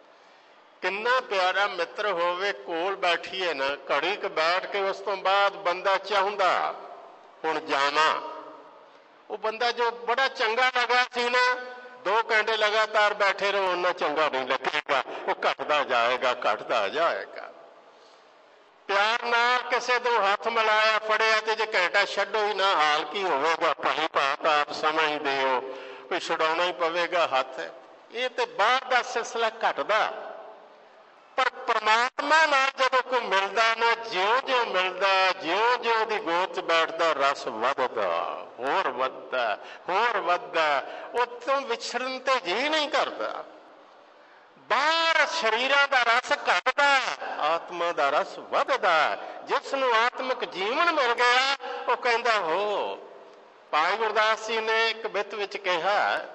ਕਿੰਨਾ ਪਿਆਰਾ ਮਿੱਤਰ ਹੋਵੇ ਕੋਲ ਬੈਠੀਏ ਨਾ, ਘੜੀ ਕੁ ਬੈਠ ਕੇ ਉਸ ਤੋਂ ਬਾਅਦ ਬੰਦਾ ਚਾਹੁੰਦਾ ਹੁਣ ਜਾਵਾਂ, ਉਹ ਬੰਦਾ ਜੋ ਬੜਾ ਚੰਗਾ ਲੱਗਾ ਸੀ ਨਾ 2 ਘੰਟੇ ਲਗਾਤਾਰ ਬੈਠੇ ਰਹੋ ਉਹਨਾਂ ਚੰਗਾ ਨਹੀਂ ਲੱਗੇਗਾ, ਉਹ ਘਟਦਾ ਜਾਏਗਾ, ਘਟਦਾ ਜਾਏਗਾ। ਪਿਆਰ ਨਾਲ ਕਿਸੇ ਤੋਂ ਹੱਥ ਮਿਲਾਇਆ ਫੜਿਆ ਤੇ ਜੇ ਘੰਟਾ ਛੱਡੋ ਹੀ ਨਾ, ਹਾਲ ਕੀ ਹੋਵੇਗਾ? ਭਲੀ ਭਾਂਤ ਆਪ ਸਮਝਦੇ ਹੋ, ਕੋਈ ਛਡਾਉਣਾ ਹੀ ਪਵੇਗਾ ਹੱਥ। ਇਹ ਤੇ ਬਾਅਦ ਦਾ ਸਿਲਸਿਲਾ ਘਟਦਾ, ਪਰ ਪਰਮਾਤਮਾ ਨਾਲ ਜਦੋਂ ਕੋਈ ਮਿਲਦਾ ਨਾ, ਜਿਉਂ-ਜਿਉਂ ਮਿਲਦਾ, ਜਿਉਂ-ਜਿਉਂ ਦੀ ਗੋਦ 'ਚ ਬੈਠਦਾ, ਰਸ ਵੱਧਦਾ, ਹੋਰ ਵੱਧਦਾ, ਹੋਰ ਵੱਧਦਾ, ਉੱਥੋਂ ਵਿਛੜਨ ਤੇ ਜੀ ਨਹੀਂ ਕਰਦਾ। ਬਾਹਰ ਸਰੀਰਾਂ ਦਾ ਰਸ ਘਟਦਾ, ਆਤਮਾ ਦਾ ਰਸ ਵੱਧਦਾ। ਜਿਸ ਨੂੰ ਆਤਮਿਕ ਜੀਵਨ ਮਿਲ ਗਿਆ ਉਹ ਕਹਿੰਦਾ ਹੋ। ਭਾਈ ਗੁਰਦਾਸ ਜੀ ਨੇ ਇੱਕ ਬਿੱਤ ਵਿੱਚ ਕਿਹਾ,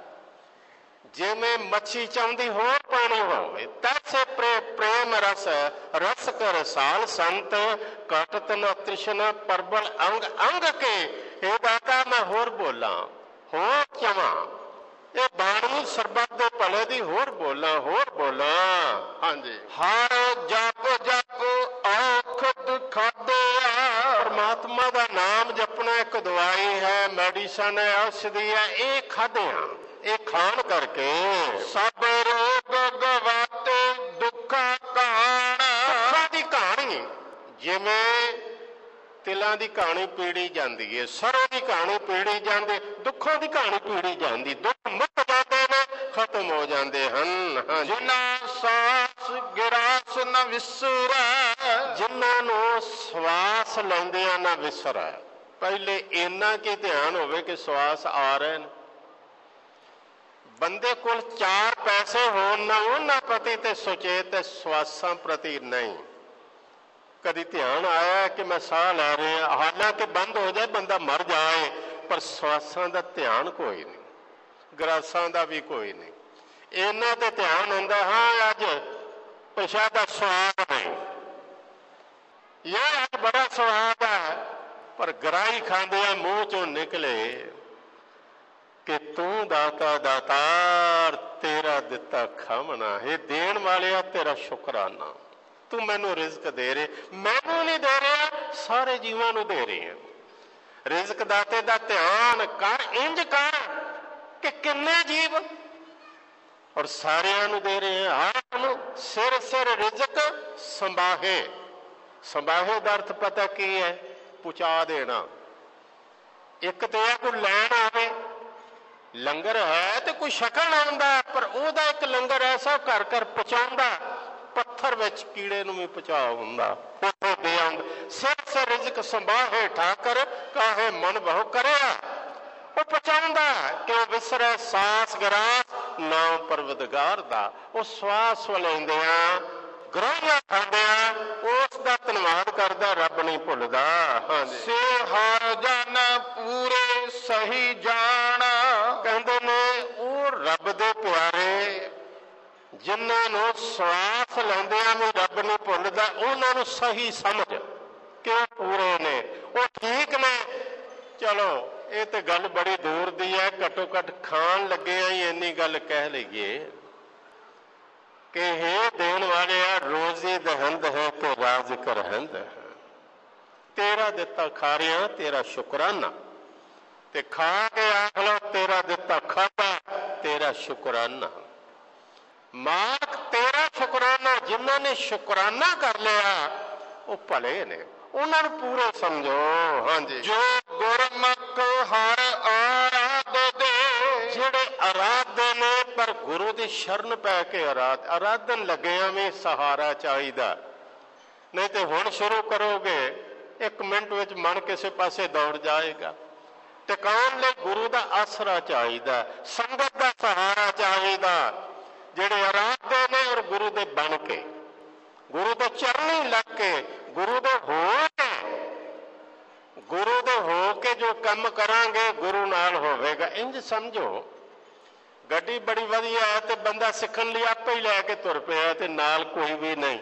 ਜਿਵੇਂ ਮੱਛੀ ਚਾਹੁੰਦੀ ਹੋਰ ਪਾਣੀ ਹੋਵੇ, ਤੈਸੇ ਪ੍ਰੇਮ ਰਸ ਰਸ ਕਰ ਸਾਲ ਸੰਤ, ਕਟਤ ਨ ਤ੍ਰਿਸ਼ਨਾ ਪਰਬਲ ਅੰਗ ਅੰਗ ਕੇ। ਇਹ ਦਾਤਾ ਮੈਂ ਹੋਰ ਬੋਲਾਂ, ਹੋਰ ਚਾਹਾਂ, ਇਹ ਬਾਣੀ ਸਰਬੱਤ ਦੇ ਭਲੇ ਦੀ ਹੋਰ ਬੋਲਾਂ, ਹੋਰ ਬੋਲਾਂ। ਹਾਂਜੀ, ਹਰ ਜਪ ਜਪ ਔਖਦ ਖਾਦਿਆ, ਪਰਮਾਤਮਾ ਦਾ ਨਾਮ ਜਪਣਾ ਇੱਕ ਦਵਾਈ ਹੈ, ਮੈਡੀਸਨ ਹੈ, ਔਸ਼ਧੀ ਹੈ। ਇਹ ਖਾਦਿਆਂ, ਇਹ ਖਾਣ ਕਰਕੇ ਸਭ ਰੋਗ ਗਵਾਤੇ ਦੁੱਖਾਂ ਕਾਣ, ਦੁੱਖਾਂ ਦੀ ਕਹਾਣੀ, ਜਿਵੇਂ ਤਿਲਾਂ ਦੀ ਕਹਾਣੀ ਪੀੜੀ ਜਾਂਦੀ ਹੈ, ਸਰੋਂ ਦੀ ਕਹਾਣੀ ਪੀੜੀ ਜਾਂਦੀ, ਦੁੱਖਾਂ ਦੀ ਕਹਾਣੀ ਪੀੜੀ ਜਾਂਦੀ, ਦੁੱਖ ਮੁੱਕ ਜਾਂਦੇ ਨੇ, ਖਤਮ ਹੋ ਜਾਂਦੇ ਹਨ। ਜਿਨ੍ਹਾਂ ਸਾਸ ਗਿਰਾਸ ਨ ਵਿਸਰੈ, ਜਿਨ੍ਹਾਂ ਨੂੰ ਸਵਾਸ ਲੈਂਦਿਆਂ ਨਾ ਵਿਸਰੈ। ਪਹਿਲੇ ਇੰਨਾ ਕੀ ਧਿਆਨ ਹੋਵੇ ਕਿ ਸਵਾਸ ਆ ਰਹੇ ਨੇ। ਬੰਦੇ ਕੋਲ 4 ਪੈਸੇ ਹੋਣ ਨਾ ਉਹਨਾਂ ਪ੍ਰਤੀ ਤੇ ਸੁਚੇਤ, ਤੇ ਸਵਾਸਾਂ ਪ੍ਰਤੀ ਨਹੀਂ। ਕਦੀ ਧਿਆਨ ਆਇਆ ਕਿ ਮੈਂ ਸਾਹ ਲੈ ਰਿਹਾ, ਹਾਲਾਂਕਿ ਬੰਦ ਹੋ ਜਾਏ ਬੰਦਾ ਮਰ ਜਾਏ, ਪਰ ਸਵਾਸਾਂ ਦਾ ਧਿਆਨ ਕੋਈ ਨਹੀਂ, ਗਰਾਸਾਂ ਦਾ ਵੀ ਕੋਈ ਨਹੀਂ। ਇਹਨਾਂ ਤੇ ਧਿਆਨ ਹੁੰਦਾ, ਹਾਂ ਅੱਜ ਪ੍ਰਸ਼ਾਦਾ ਸਵਾਦ ਨਹੀਂ, ਇਹ ਅੱਜ ਬੜਾ ਸਵਾਦ ਹੈ, ਪਰ ਗਰਾਈ ਖਾਂਦਿਆਂ ਮੂੰਹ ਚੋਂ ਨਿਕਲੇ ਕਿ ਤੂੰ ਦਾਤਾ ਦਾਤਾਰ, ਤੇਰਾ ਦਿੱਤਾ ਖਾਵਣਾ। ਇਹ ਦੇਣ ਵਾਲਿਆ ਤੇਰਾ ਸ਼ੁਕਰਾਨਾ, ਤੂੰ ਮੈਨੂੰ ਰਿਜ਼ਕ ਦੇ ਰਹੇ, ਮੈਨੂੰ ਨਹੀਂ ਦੇ ਰਿਹਾ, ਸਾਰੇ ਜੀਵਾਂ ਨੂੰ ਦੇ ਰਹੇ ਹੈ। ਰਿਜ਼ਕ ਦਾਤੇ ਦਾ ਧਿਆਨ ਕਰ, ਇੰਜ ਕਰ ਕਿ ਕਿੰਨੇ ਜੀਵ ਔਰ ਸਾਰਿਆਂ ਨੂੰ ਦੇ ਰਹੇ ਹੈ। ਹਰ ਨੂੰ ਸਿਰ ਸਿਰ ਰਿਜ਼ਕ ਸੰਭਾਹੇ। ਸੰਭਾਹੇ ਦਾ ਅਰਥ ਪਤਾ ਕੀ ਹੈ? ਪਹੁੰਚਾ ਦੇਣਾ। ਇੱਕ ਤੇ ਹੈ ਕੋਈ ਲੈਣ ਆਵੇ, ਲੰਗਰ ਹੈ ਤੇ ਕੋਈ ਛਕਣ ਆਉਂਦਾ, ਪਰ ਉਹਦਾ ਇੱਕ ਲੰਗਰ ਐਸਾ ਘਰ ਘਰ ਪਹੁੰਚਾਉਂਦਾ, ਪੱਥਰ ਵਿੱਚ ਕੀੜੇ ਨੂੰ ਵੀ ਪਹੁੰਚਾ ਹੁੰਦਾ, ਉੱਥੋਂ ਦੇ ਆਉਂਦਾ। ਸਿਰ ਸਿਰ ਰਿਜ਼ਕ ਸੰਭਾਹੇ ਠਾਕਰ, ਕਾਹੇ ਮਨ ਬਹੁ ਕਰਿਆ। ਉਹ ਪਹੁੰਚਾਉਂਦਾ ਕਿ ਉਹ ਵਿਸਰੇ ਸਾਸ ਗਰਾਸ, ਨਾਮ ਪਰਵਦਗਾਰ ਦਾ। ਉਹ ਸਵਾਸ ਲੈਂਦਿਆਂ, ਗਰਾਹੀਆਂ ਖਾਂਦਿਆਂ ਉਸ ਦਾ ਧੰਨਵਾਦ ਕਰਦਾ, ਰੱਬ ਨਹੀਂ ਭੁੱਲਦਾ। ਹਾਂਜੀ, ਸੇ ਹਰ ਜਨ ਪੂਰੇ ਸਹੀ ਜਾਣ, ਕਹਿੰਦੇ ਨੇ ਉਹ ਰੱਬ ਦੇ ਪਿਆਰੇ ਜਿਨ੍ਹਾਂ ਨੂੰ ਸਵਾਸ ਲੈਂਦਿਆਂ ਵੀ ਰੱਬ ਨਹੀਂ ਭੁੱਲਦਾ, ਉਹਨਾਂ ਨੂੰ ਸਹੀ ਸਮਝ ਕਿ ਉਹ ਪੂਰੇ ਨੇ, ਉਹ ਠੀਕ ਨੇ, चलो ये तो गल बड़ी दूर दी है, घट्टो घट खान लगे ही इन्नी गल कह लीए कि हे देन वाले रोजी दहंद है तो राज करहंद है। तेरा दिता खा रहा तेरा शुकराना, ते खा के आख लो तेरा दिता खाता तेरा शुकराना। मालक तेरा शुकराना, जिन्होंने शुकराना कर लिया वो भले ने, उन्होंने पूरे समझो। हाँ जी, जो गुरमुख हर आराधदे, जेड़े आराधे ने पर गुरु की शरण पै के आराधन लगे में सहारा चाहिए, नहीं तो हुण शुरू करोगे एक मिनट विच मन किसी पासे दौड़ जाएगा। टिकाउण लई गुरु का आसरा चाहिए, संगत का सहारा चाहिए। जेड़े आराधे ने और गुरु दे बन के, गुरु के चरणी लग के, गुरु दे हो के जो काम करांगे गुरु नाल होवेगा। इंज समझो गड्डी बड़ी वधिया है तो बंदा सीखण लई आपे ही लैके तुर पिया ते नाल कोई भी नहीं,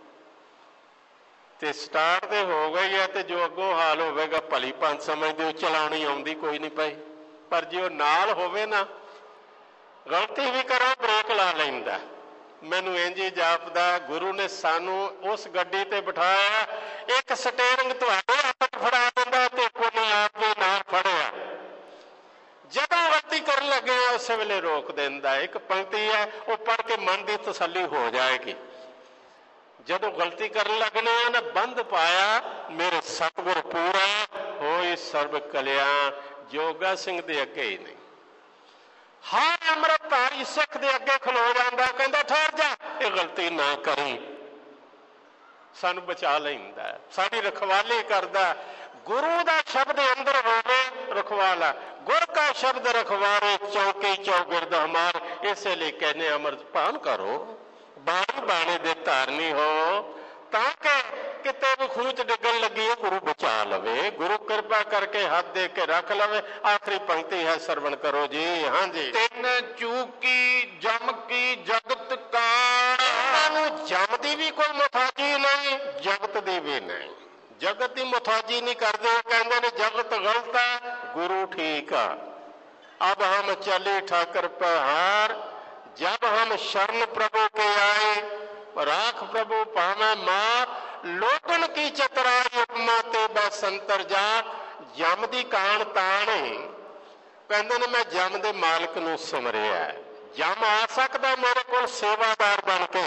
ते स्टार्ट तो हो गई है तो जो अगों हाल होवेगा भली पंज समझदे हो, चलाउणी आउंदी कोई नहीं पई। पर जो नाल होवे ना, गलती भी करो ब्रेक ला लैंदा। मैनू इंज ही जापदा गुरु ने सानू उस गड्डी ते बिठाया, एक स्टेयरिंग तुहाडे हत्थ फड़ा दिंदा ते कोई आप भी नाल फड़िया। जदों गलती कर लगे उस वेले रोक दिंदा। एक पंक्ति है वो पढ़ के मन की तसल्ली हो जाएगी। जदों गलती कर लगने ना, बंद पाया मेरे सतगुर पूरा होई सर्व कल्याण। जोगा सिंह दे अगे ही नहीं, हर अमृतधारी सिख दे अगे खलो जांदा, कहंदा ठहर जा, ये गलती ना करी, सानू बचा लैंदा, साडी रखवाली करदा। गुरु का शब्द अंदर होवे रखवाला, गुर का शब्द रखवारे चौके चौगिरद हमार। इसलिए कहने अमृत पान करो, बाणी बाणे दे धारनी हो, ताकि किते भी खूह च डिगन लगी है गुरु बचा लवे, गुरु कृपा करके हाथ दे के रख लवे। आखिरी पंक्ति है, श्रवण करो जी। हाँ जी, तिन चूकी जम की जगत कान, जम की भी कोई मुथाजी नहीं, जगत की भी नहीं। जगत की मुथाजी नहीं करते, कहते ने जगत गलत है, गुरु ठीक है। अब हम चले ठाकर पहाड़, जब हम शरण प्रभु के आए, राख प्रभु पावे मार। लोगन की चतराई उपमा ते बसंतर जाट। जम दी कान ताने कहते ने मैं जम दे मालिक नूं सिमरिया। जम आ सकता मेरे को सेवादार बन के,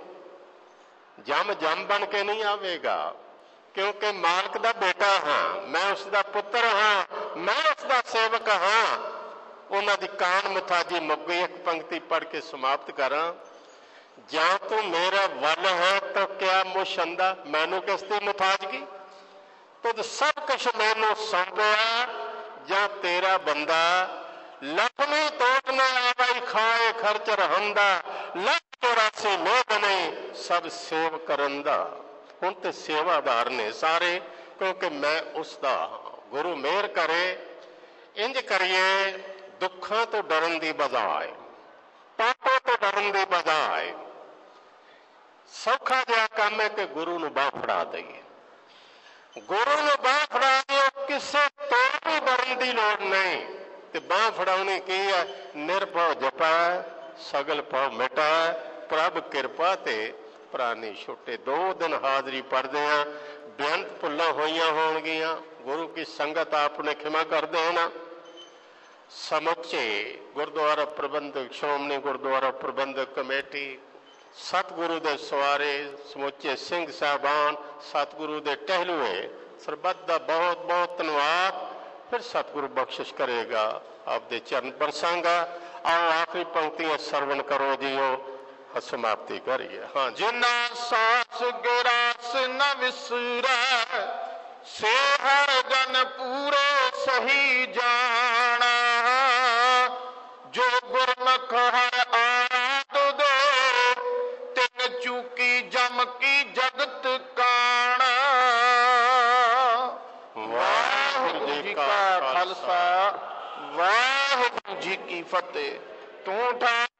जम जम बन के नहीं आवेगा, क्योंकि मालिक दा बेटा हाँ, मैं उसका पुत्र हाँ, मैं उसका सेवक हाँ। उन्हां दी कान मुथाजी मुक गई। एक पंक्ति पढ़ के समाप्त करा। जा तू मेरा वल है तो क्या मुशंदा, मैनू किसकी मुथाजगी, तुद सब कुछ मैनू सौंपिया। जा तेरा बंदा लखमी तोट न आवाई खाए खर्च रहंदा, लख 84 लोग नहीं सब सेव करंदा। हुण ते सेवादार ने सारे, क्योंकि मैं उसका गुरु मेहर करे। इंज करिए दुखों तो डरन की बजाय, पापों तो डरन की बजाय सौखा जिहा काम है कि गुरु नूं बाह फड़ा दईए। गुरु नूं बाह फड़ा दिओ, किसी तो भी डरन की लोड़ नहीं। ते बाह फड़ाउणी की है, निरभव जपा सगल भव मिटा, प्रभ किरपा ते प्राणी छुटे। 2 दिन हाजरी पढ़ते हैं, बेअंत भुल्लां होईयां होणगीआं, गुरु की संगत आपने खिमा कर देना। समुचे गुरुद्वारा प्रबंधक, श्रोमणी गुरुद्वारा प्रबंधक कमेटी, सतगुरु दे सवारे, समुचे सिंह साहबान, सतगुरु दे टहलुए, सरबत दा बहुत बहुत धन्यवाद। फिर सतगुरु बख्शिश करेगा, आपदे चरण परसांगा। आओ आखिरी पंक्तियां श्रवण करो जियो, समाप्ति करिए। हाँ, जिना सास गिरास न विसुरा, से हर जन पूरे सही जाना। जो गुरमुख हर आराध दे, तिन चूकी जम की जगत काना। वाहिगुरु जी का खालसा, वाहिगुरु जी की फतेह। तू